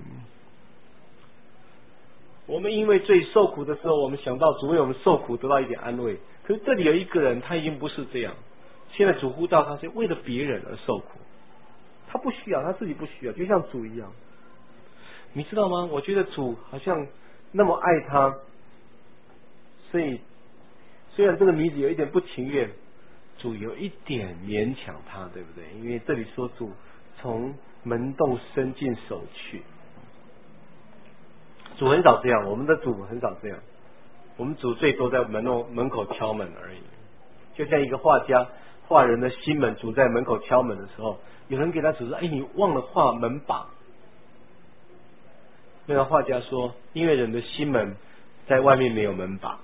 我们因为罪受苦的时候，我们想到主为我们受苦得到一点安慰。可是这里有一个人，他已经不是这样。现在主呼召他是为了别人而受苦，他不需要，他自己不需要，就像主一样。你知道吗？我觉得主好像那么爱他，所以虽然这个女子有一点不情愿，主有一点勉强她，对不对？因为这里说主从门洞伸进手去，主很少这样，我们的主很少这样，我们主最多在门口门口敲门而已。就像一个画家画人的心门，主在门口敲门的时候，有人给他指说：“哎，你忘了画门把。”那个画家说：“因为人的心门在外面没有门把，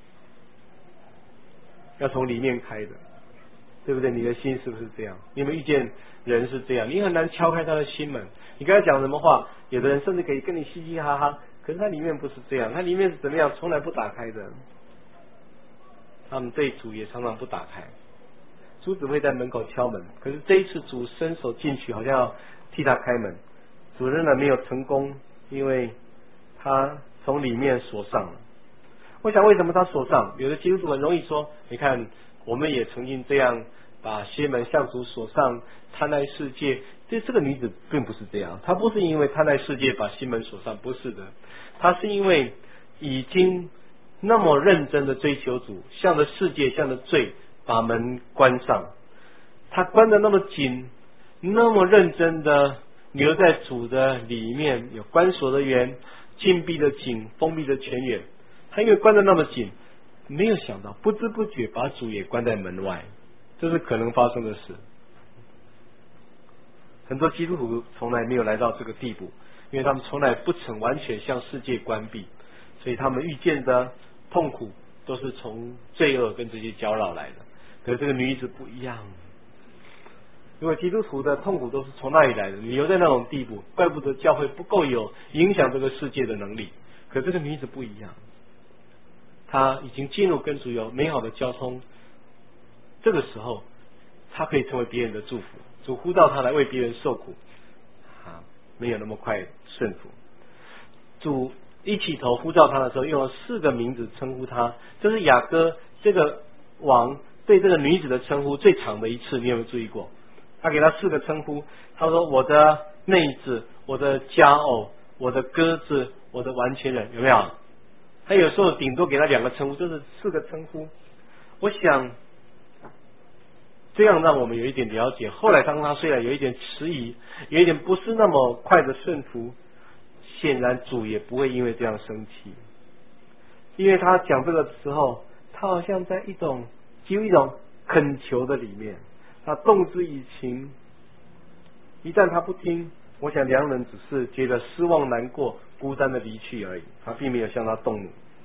要从里面开的，对不对？你的心是不是这样？你有没有遇见人是这样？你很难敲开他的心门。你跟他讲什么话，有的人甚至可以跟你嘻嘻哈哈，可是他里面不是这样，他里面是怎么样？从来不打开的。他们对主也常常不打开，主只会在门口敲门。可是这一次主伸手进去，好像要替他开门，主仍然没有成功，因为他从里面锁上了。我想为什么他锁上？有的基督徒很容易说，你看我们也曾经这样把心门向主锁上，贪爱世界。这这个女子并不是这样，她不是因为贪爱世界把心门锁上，不是的，她是因为已经那么认真的追求主，向着世界向着罪把门关上，她关得那么紧，那么认真的留在主的里面，有关锁的园，禁闭的井，封闭的泉源。他因为关得那么紧，没有想到不知不觉把主也关在门外，这是可能发生的事。很多基督徒从来没有来到这个地步，因为他们从来不曾完全向世界关闭，所以他们遇见的痛苦都是从罪恶跟这些搅扰来的。可是这个女子不一样，如果基督徒的痛苦都是从那里来的，你留在那种地步，怪不得教会不够有影响这个世界的能力。可这个女子不一样，她已经进入跟主有美好的交通，这个时候她可以成为别人的祝福。主呼召她来为别人受苦啊，没有那么快顺服。主一起头呼召她的时候，用了四个名字称呼她，这是雅歌这个王对这个女子的称呼最长的一次，你有没有注意过？他给她四个称呼，他说：“我的内子、我的佳偶、我的鸽子、我的完全人，有没有？他有时候顶多给他两个称呼，就是四个称呼。我想这样让我们有一点了解。后来当他虽然有一点迟疑，有一点不是那么快的顺服，显然主也不会因为这样生气，因为他讲这个时候，他好像在一种几乎一种恳求的里面，他动之以情。一旦他不听，我想良人只是觉得失望、难过、孤单的离去而已，他并没有向他动怒。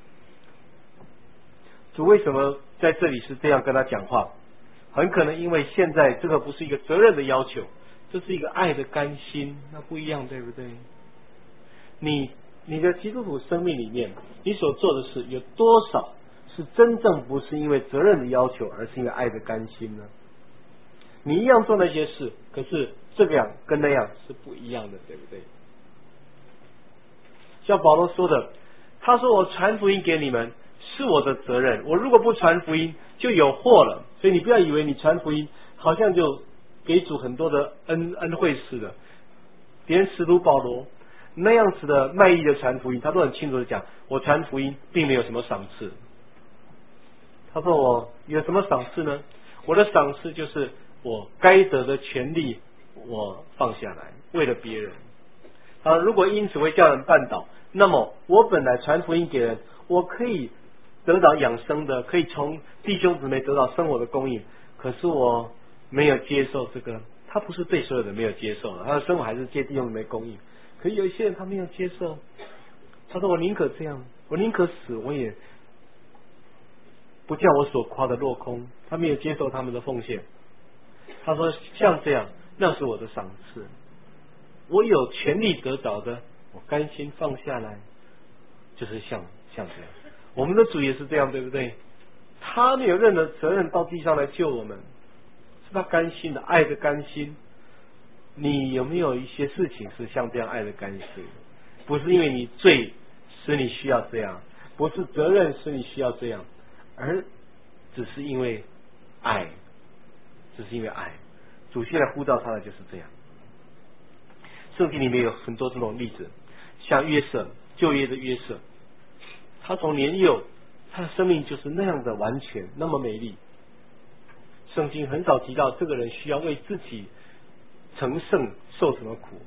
主为什么在这里是这样跟他讲话？很可能因为现在这个不是一个责任的要求，这是一个爱的甘心，那不一样，对不对？你你的基督徒生命里面，你所做的事有多少是真正不是因为责任的要求，而是因为爱的甘心呢？你一样做那些事，可是这个样跟那样是不一样的，对不对？像保罗说的，他说我传福音给你们是我的责任，我如果不传福音就有祸了。所以你不要以为你传福音好像就给主很多的恩恩惠似的。连使徒保罗那样子的卖力的传福音，他都很清楚的讲，我传福音并没有什么赏赐。他说我有什么赏赐呢？我的赏赐就是我该得的权利我放下来，为了别人。啊，如果因此会叫人绊倒，那么我本来传福音给人，我可以得到养生的，可以从弟兄姊妹得到生活的供应，可是我没有接受这个，他不是对所有人没有接受的，他的生活还是借弟兄姊妹供应。可是有一些人他没有接受，他说我宁可这样，我宁可死，我也不叫我所夸的落空。他没有接受他们的奉献。他说像这样，那是我的赏赐，我有权利得着的，我甘心放下来，就是像像这样。我们的主也是这样，对不对？他没有任何责任到地上来救我们，是他甘心的，爱的甘心。你有没有一些事情是像这样爱的甘心？不是因为你罪使你需要这样，不是责任使你需要这样，而只是因为爱，只是因为爱。主现在呼召他的就是这样。圣经里面有很多这种例子，像约瑟，旧约的约瑟，他从年幼，他的生命就是那样的完全，那么美丽。圣经很少提到这个人需要为自己成圣受什么苦。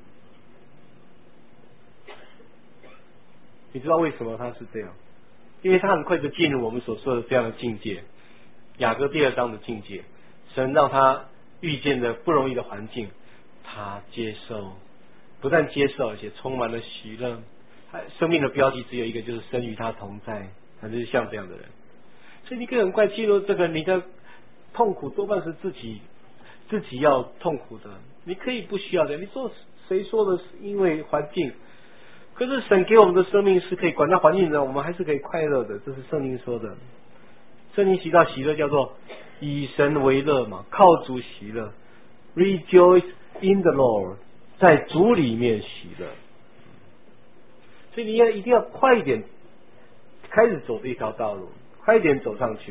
你知道为什么他是这样？因为他很快就进入我们所说的这样的境界，雅各第二章的境界。神让他遇见的不容易的环境，他接受，不但接受，而且充满了喜乐。他生命的标题只有一个，就是神与他同在。他就是像这样的人。所以你可以很快进入这个，你的痛苦多半是自己自己要痛苦的，你可以不需要的。你说谁说的是因为环境？可是神给我们的生命是可以管到环境的，我们还是可以快乐的，这是圣经说的。圣经提到喜乐叫做以神为乐嘛，靠主喜乐 ，Rejoice in the Lord， 在主里面喜乐。所以你要一定要快一点开始走这一条道路，快一点走上去。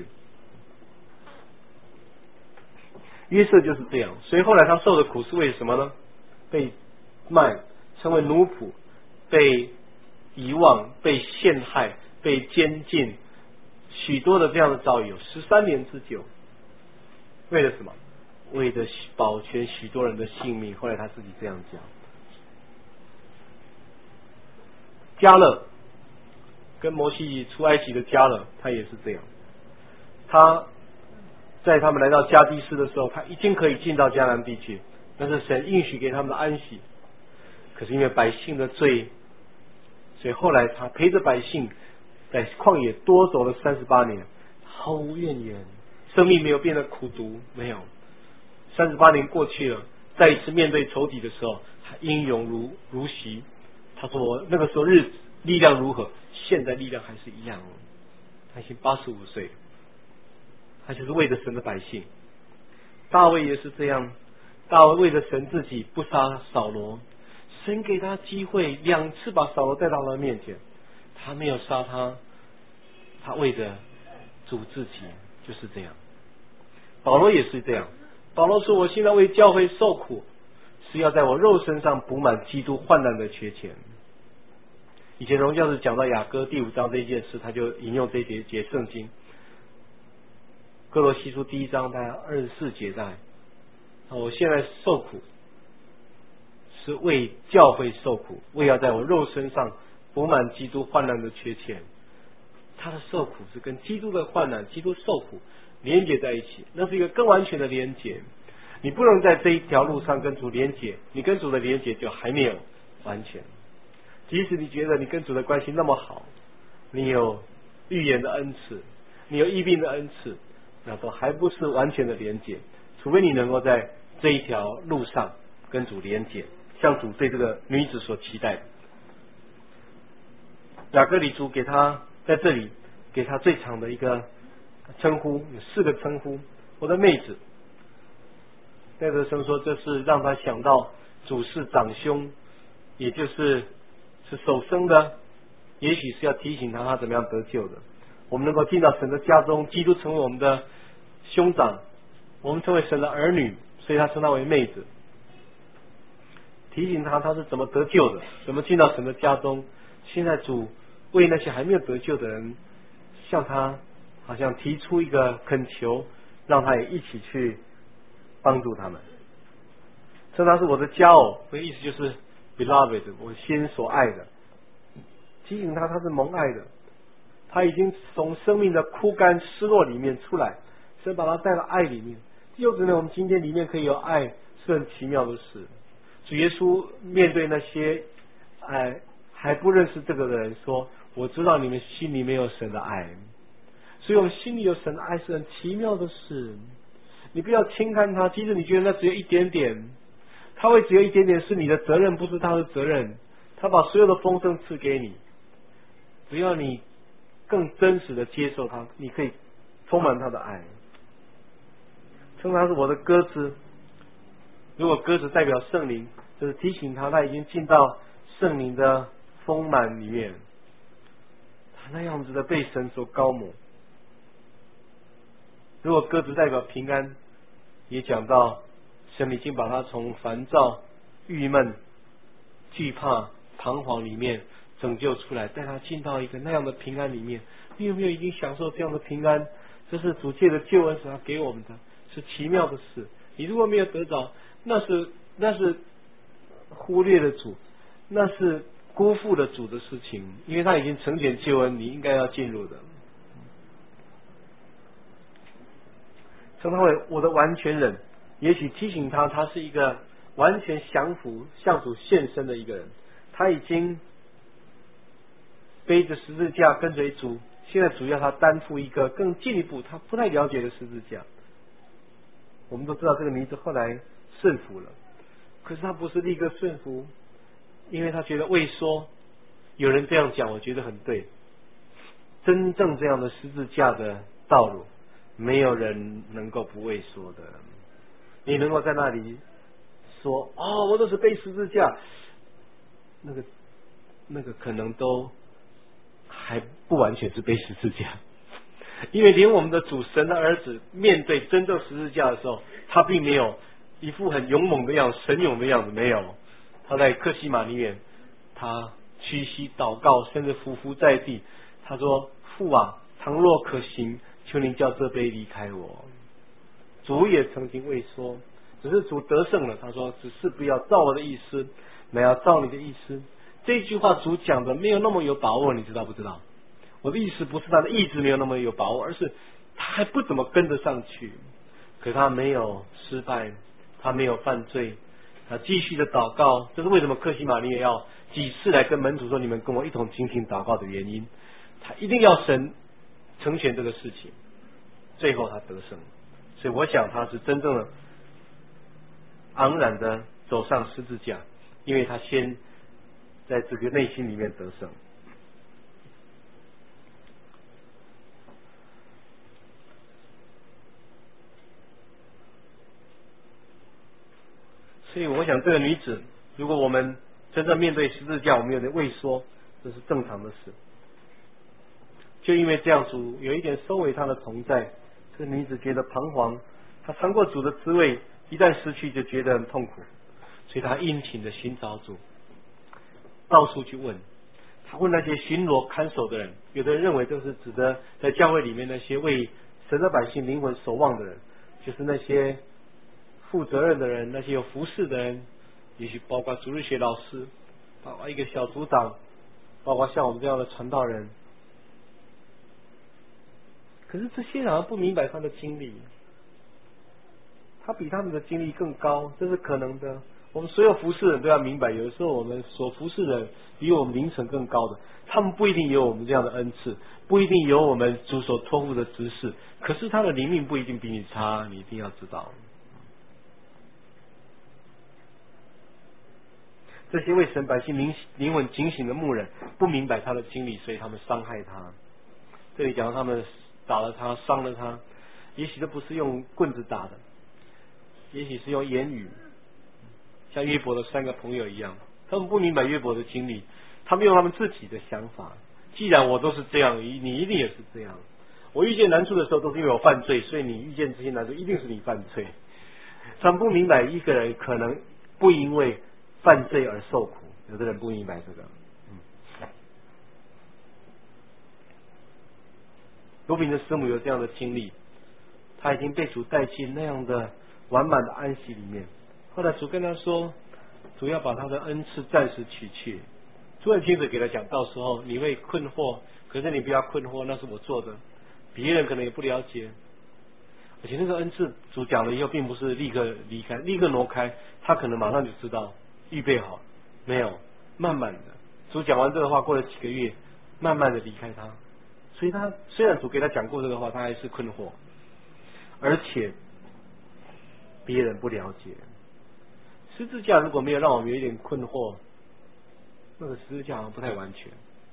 约瑟就是这样，所以后来他受的苦是为什么呢？被卖，成为奴仆，被遗忘，被陷害，被监禁，许多的这样的遭遇，有十三年之久。为了什么？为了保全许多人的性命。后来他自己这样讲。迦勒跟摩西出埃及的迦勒，他也是这样。他在他们来到迦迪斯的时候，他已经可以进到迦南地去，那是神应许给他们的安息。可是因为百姓的罪，所以后来他陪着百姓在旷野多走了三十八年，毫无怨言，生命没有变得苦毒，没有。三十八年过去了，再一次面对仇敌的时候，他英勇如如昔。他说我那个时候日子力量如何，现在力量还是一样。他已经八十五岁了，他就是为着神的百姓。大卫也是这样，大卫为了神自己不杀扫罗，神给他机会两次把扫罗带到他面前，他没有杀他，他为着主自己，就是这样。保罗也是这样，保罗说我现在为教会受苦， 是要在我肉身上补满基督患难的缺欠。以前荣教士讲到雅歌第五章这一件事，他就引用这节节圣经，哥罗西书第一章大概二十四节在，我现在受苦是为教会受苦，为要在我肉身上补满基督患难的缺欠。他的受苦是跟基督的患难、基督受苦连结在一起，那是一个更完全的连结。你不能在这一条路上跟主连结，你跟主的连结就还没有完全。即使你觉得你跟主的关系那么好，你有预言的恩赐，你有医病的恩赐，那都还不是完全的连结，除非你能够在这一条路上跟主连结，像主对这个女子所期待的。雅各里主给他在这里给他最长的一个称呼，有四个称呼。我的妹子，戴德生说这是让他想到主是长兄，也就是是首生的，也许是要提醒他他怎么样得救的。我们能够进到神的家中，基督成为我们的兄长，我们成为神的儿女，所以他称他为妹子，提醒他他是怎么得救的，怎么进到神的家中。现在主为那些还没有得救的人，向他好像提出一个恳求，让他也一起去帮助他们。称他是我的佳偶，这个意思就是 beloved， 我心所爱的，提醒他他是蒙爱的，他已经从生命的枯干失落里面出来，神把他带到爱里面。又子呢，我们今天里面可以有爱，是很奇妙的事。主耶稣面对那些哎还不认识这个的人说，我知道你们心里没有神的爱，所以我们心里有神的爱是很奇妙的事。你不要轻看他，即使你觉得那只有一点点，他会只有一点点是你的责任，不是他的责任。他把所有的丰盛赐给你，只要你更真实的接受他，你可以充满他的爱。称他是我的鸽子，如果鸽子代表圣灵，就是提醒他他已经进到圣灵的丰满里面，他那样子的被神所高抹。如果鸽子代表平安，也讲到神已经把他从烦躁、郁闷、惧怕、彷徨里面拯救出来，带他进到一个那样的平安里面。你有没有已经享受这样的平安？这是主借的救恩所要给我们的，是奇妙的事。你如果没有得着，那是那是忽略了主，那是辜负了主的事情，因为他已经成全救恩，你应该要进入的。称他为我的完全人，也许提醒他他是一个完全降服向主献身的一个人，他已经背着十字架跟随主，现在主要他担负一个更进一步他不太了解的十字架。我们都知道这个女子后来顺服了，可是他不是立刻顺服，因为他觉得畏缩。有人这样讲，我觉得很对。真正这样的十字架的道路，没有人能够不畏缩的。你能够在那里说哦，我都是背十字架，那个那个可能都还不完全是背十字架，因为连我们的主神的儿子面对真正十字架的时候，他并没有一副很勇猛的样子，神勇的样子，没有。他在客西马尼园，他屈膝祷告，甚至匍匐在地，他说父啊，倘若可行，求您叫这杯离开我。主也曾经畏缩，只是主得胜了，他说只是不要照我的意思，乃要照你的意思。这句话主讲的没有那么有把握，你知道不知道？我的意思不是他的意志没有那么有把握，而是他还不怎么跟得上去。可他没有失败，他没有犯罪，他继续的祷告。这是为什么客西马尼也要几次来跟门徒说，你们跟我一同倾听祷告的原因。他一定要神成全这个事情，最后他得胜。所以我想他是真正的昂然的走上十字架，因为他先在这个内心里面得胜。所以我想这个女子，如果我们真正面对十字架，我们有点畏缩，这是正常的事。就因为这样，主有一点收回他的同在，这个女子觉得彷徨，她尝过主的滋味，一旦失去就觉得很痛苦。 所以他殷勤的寻找主，到处去问。他问那些巡逻看守的人，有的人认为这是指的在教会里面那些为神的百姓灵魂守望的人，就是那些负责任的人，那些有服侍的人，也许包括主日学老师，包括一个小组长，包括像我们这样的传道人。可是这些人好像不明白他的经历，他比他们的经历更高，这是可能的。我们所有服侍人都要明白，有的时候我们所服侍人比我们灵程更高的，他们不一定有我们这样的恩赐，不一定有我们主所托付的职事，可是他的灵命不一定比你差，你一定要知道。这些为神百姓灵灵魂警醒的牧人不明白他的经历，所以他们伤害他。这里讲到他们打了他，伤了他，也许都不是用棍子打的，也许是用言语，像约伯的三个朋友一样，他们不明白约伯的经历，他们用他们自己的想法。既然我都是这样，你一定也是这样。我遇见难处的时候，都是因为我犯罪，所以你遇见这些难处，一定是你犯罪。他们不明白一个人可能不因为犯罪而受苦，有的人不明白这个。嗯，罗宾的师母有这样的经历，他已经被主带进那样的完满的安息里面。后来主跟他说，主要把他的恩赐暂时取去。主很清楚给他讲，到时候你会困惑，可是你不要困惑，那是我做的，别人可能也不了解。而且那个恩赐主讲了以后，并不是立刻离开，立刻挪开，他可能马上就知道预备好，没有，慢慢的。主讲完这个话，过了几个月，慢慢的离开他。所以他虽然主给他讲过这个话，他还是困惑，而且别人不了解。十字架如果没有让我们有一点困惑，那个十字架好像不太完全。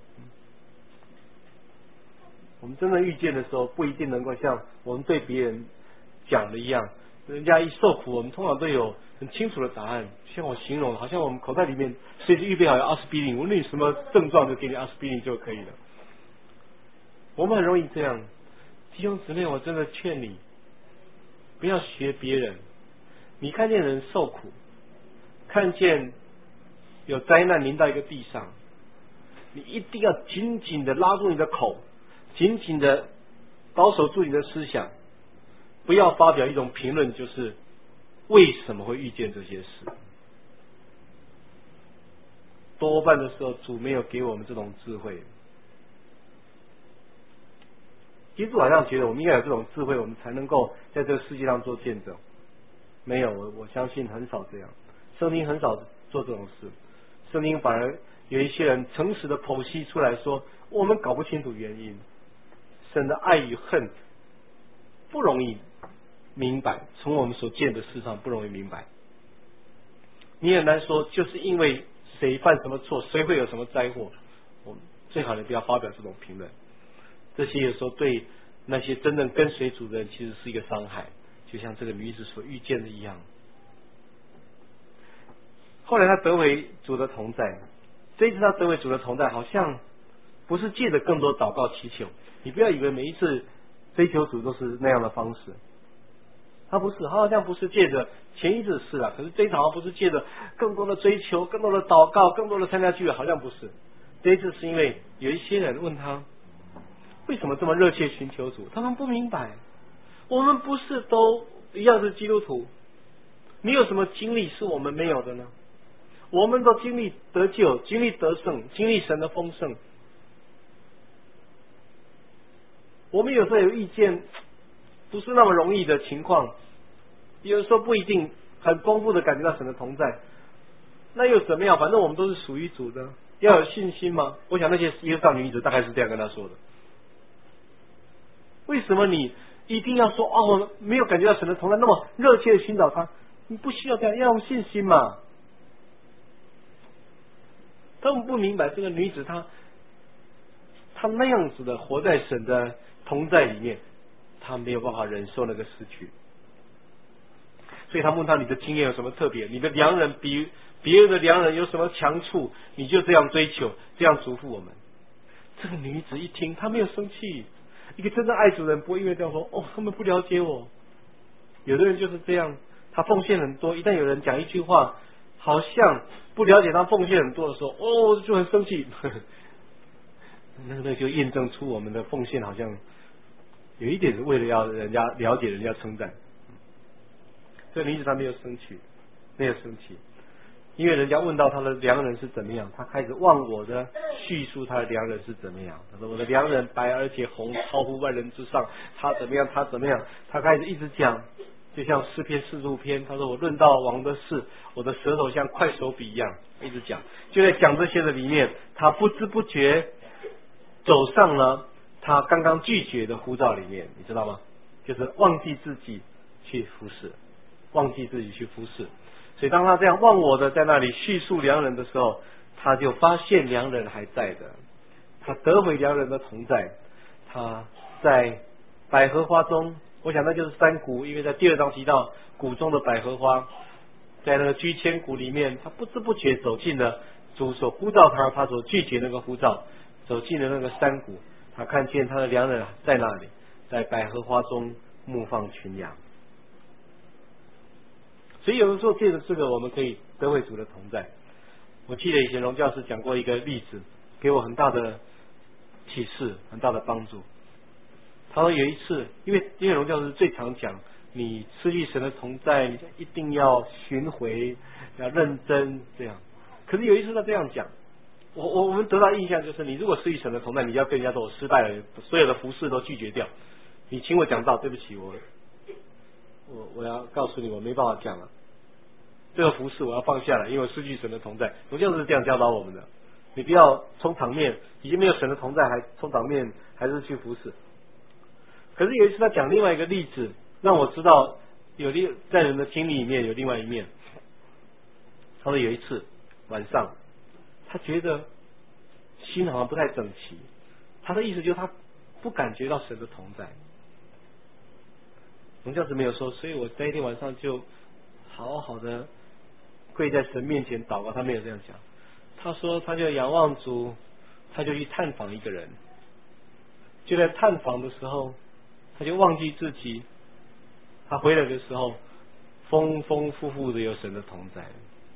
我们真正遇见的时候，不一定能够像我们对别人讲的一样，人家一受苦，我们通常都有很清楚的答案。像我形容，好像我们口袋里面随时预备好有阿司匹林，无论你什么症状，就给你阿司匹林就可以了。我们很容易这样。弟兄姊妹，我真的劝你，不要学别人。你看见人受苦，看见有灾难临到一个地上，你一定要紧紧的拉住你的口，紧紧的保守住你的思想，不要发表一种评论，就是为什么会遇见这些事。多半的时候，主没有给我们这种智慧。基督好像觉得我们应该有这种智慧，我们才能够在这个世界上做见证。没有，我我相信很少这样，圣经很少做这种事。圣经反而有一些人诚实的剖析出来说，我们搞不清楚原因。神的爱与恨不容易明白，从我们所见的事上不容易明白。你很难说，就是因为谁犯什么错，谁会有什么灾祸。我们最好的不要发表这种评论。这些有时候对那些真正跟随主的人，其实是一个伤害，就像这个女子所遇见的一样。后来他得为主的同在，这一次他得为主的同在，好像不是借着更多祷告祈求。你不要以为每一次追求主都是那样的方式，他不是，他好像不是借着前一次是啊，可是这一次好像不是借着更多的追求、更多的祷告、更多的参加聚会，好像不是。这一次是因为有一些人问他，为什么这么热切寻求主？他们不明白，我们不是都一样是基督徒，你有什么经历是我们没有的呢？我们都经历得救，经历得胜，经历神的丰盛。我们有时候有意见不是那么容易的情况，有时候不一定很丰富的感觉到神的同在，那又怎么样？反正我们都是属于主的，要有信心吗？我想那些耶路撒冷女子大概是这样跟他说的。为什么你一定要说哦，我没有感觉到神的同在，那么热切的寻找他？你不需要这样，要用信心嘛。他们不明白这个女子她她那样子的活在神的同在里面，她没有办法忍受那个失去。所以他问他，你的经验有什么特别？你的良人比别人的良人有什么强处？你就这样追求，这样嘱咐我们。这个女子一听，她没有生气。一个真正爱主的人不会因为这样说，哦，他们不了解我。有的人就是这样，他奉献很多，一旦有人讲一句话， 好像不了解他奉献很多的时候，哦，就很生气。那那就验证出我们的奉献好像有一点是为了要人家了解，人家称赞。这个女子她没有生气，没有生气，因为人家问到她的良人是怎么样，她开始忘我的叙述她的良人是怎么样。她说我的良人白而且红，超乎万人之上，他怎么样，他怎么样，她开始一直讲。就像诗篇四十五篇，他说我论到王的事，我的舌头像快手笔一样，一直讲。就在讲这些的里面，他不知不觉走上了他刚刚拒绝的呼召里面，你知道吗？就是忘记自己去服侍，忘记自己去服侍。所以当他这样忘我的在那里叙述良人的时候，他就发现良人还在的，他得回良人的同在。他在百合花中，我想那就是山谷，因为在第二章提到谷中的百合花，在那个居千谷里面，他不知不觉走进了主所呼召他，他所拒绝那个呼召，走进了那个山谷，他看见他的良人在那里，在百合花中牧放群羊。所以有的时候借着这个，我们可以得回主的同在。我记得以前荣教师讲过一个例子，给我很大的启示，很大的帮助。他说有一次，因为因为荣教师最常讲，你失去神的同在，你一定要寻回，要认真这样。可是有一次他这样讲，我我我们得到印象就是，你如果失去神的同在，你要跟人家说我失败了，所有的服事都拒绝掉。你请我讲道，对不起，我我我要告诉你，我没办法讲了。这个服事我要放下了，因为我失去神的同在。荣教师是这样教导我们的，你不要冲场面，已经没有神的同在，还冲场面，还是去服事。可是有一次他讲另外一个例子，让我知道有另在人的心里里面有另外一面。他说有一次晚上，他觉得心好像不太整齐，他的意思就是他不感觉到神的同在。荣教师没有说，所以我在一天晚上就好好的跪在神面前祷告，他没有这样讲。他说他就仰望主，他就去探访一个人，就在探访的时候，他就忘记自己，他回来的时候丰丰富富的有神的同在。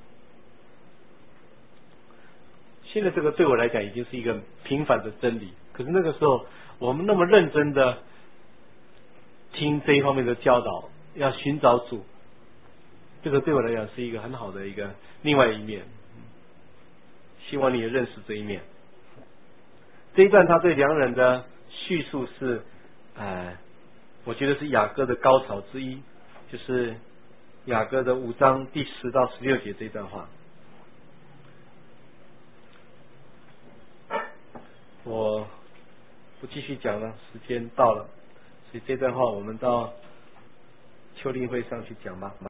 现在这个对我来讲已经是一个平凡的真理，可是那个时候我们那么认真的听这一方面的教导，要寻找主，这个对我来讲是一个很好的一个另外一面。希望你也认识这一面。这一段他对良人的叙述是呃我觉得是雅歌的高潮之一，就是雅歌的五章第十到十六节这段话。我不继续讲了，时间到了，所以这段话我们到秋令会上去讲吧。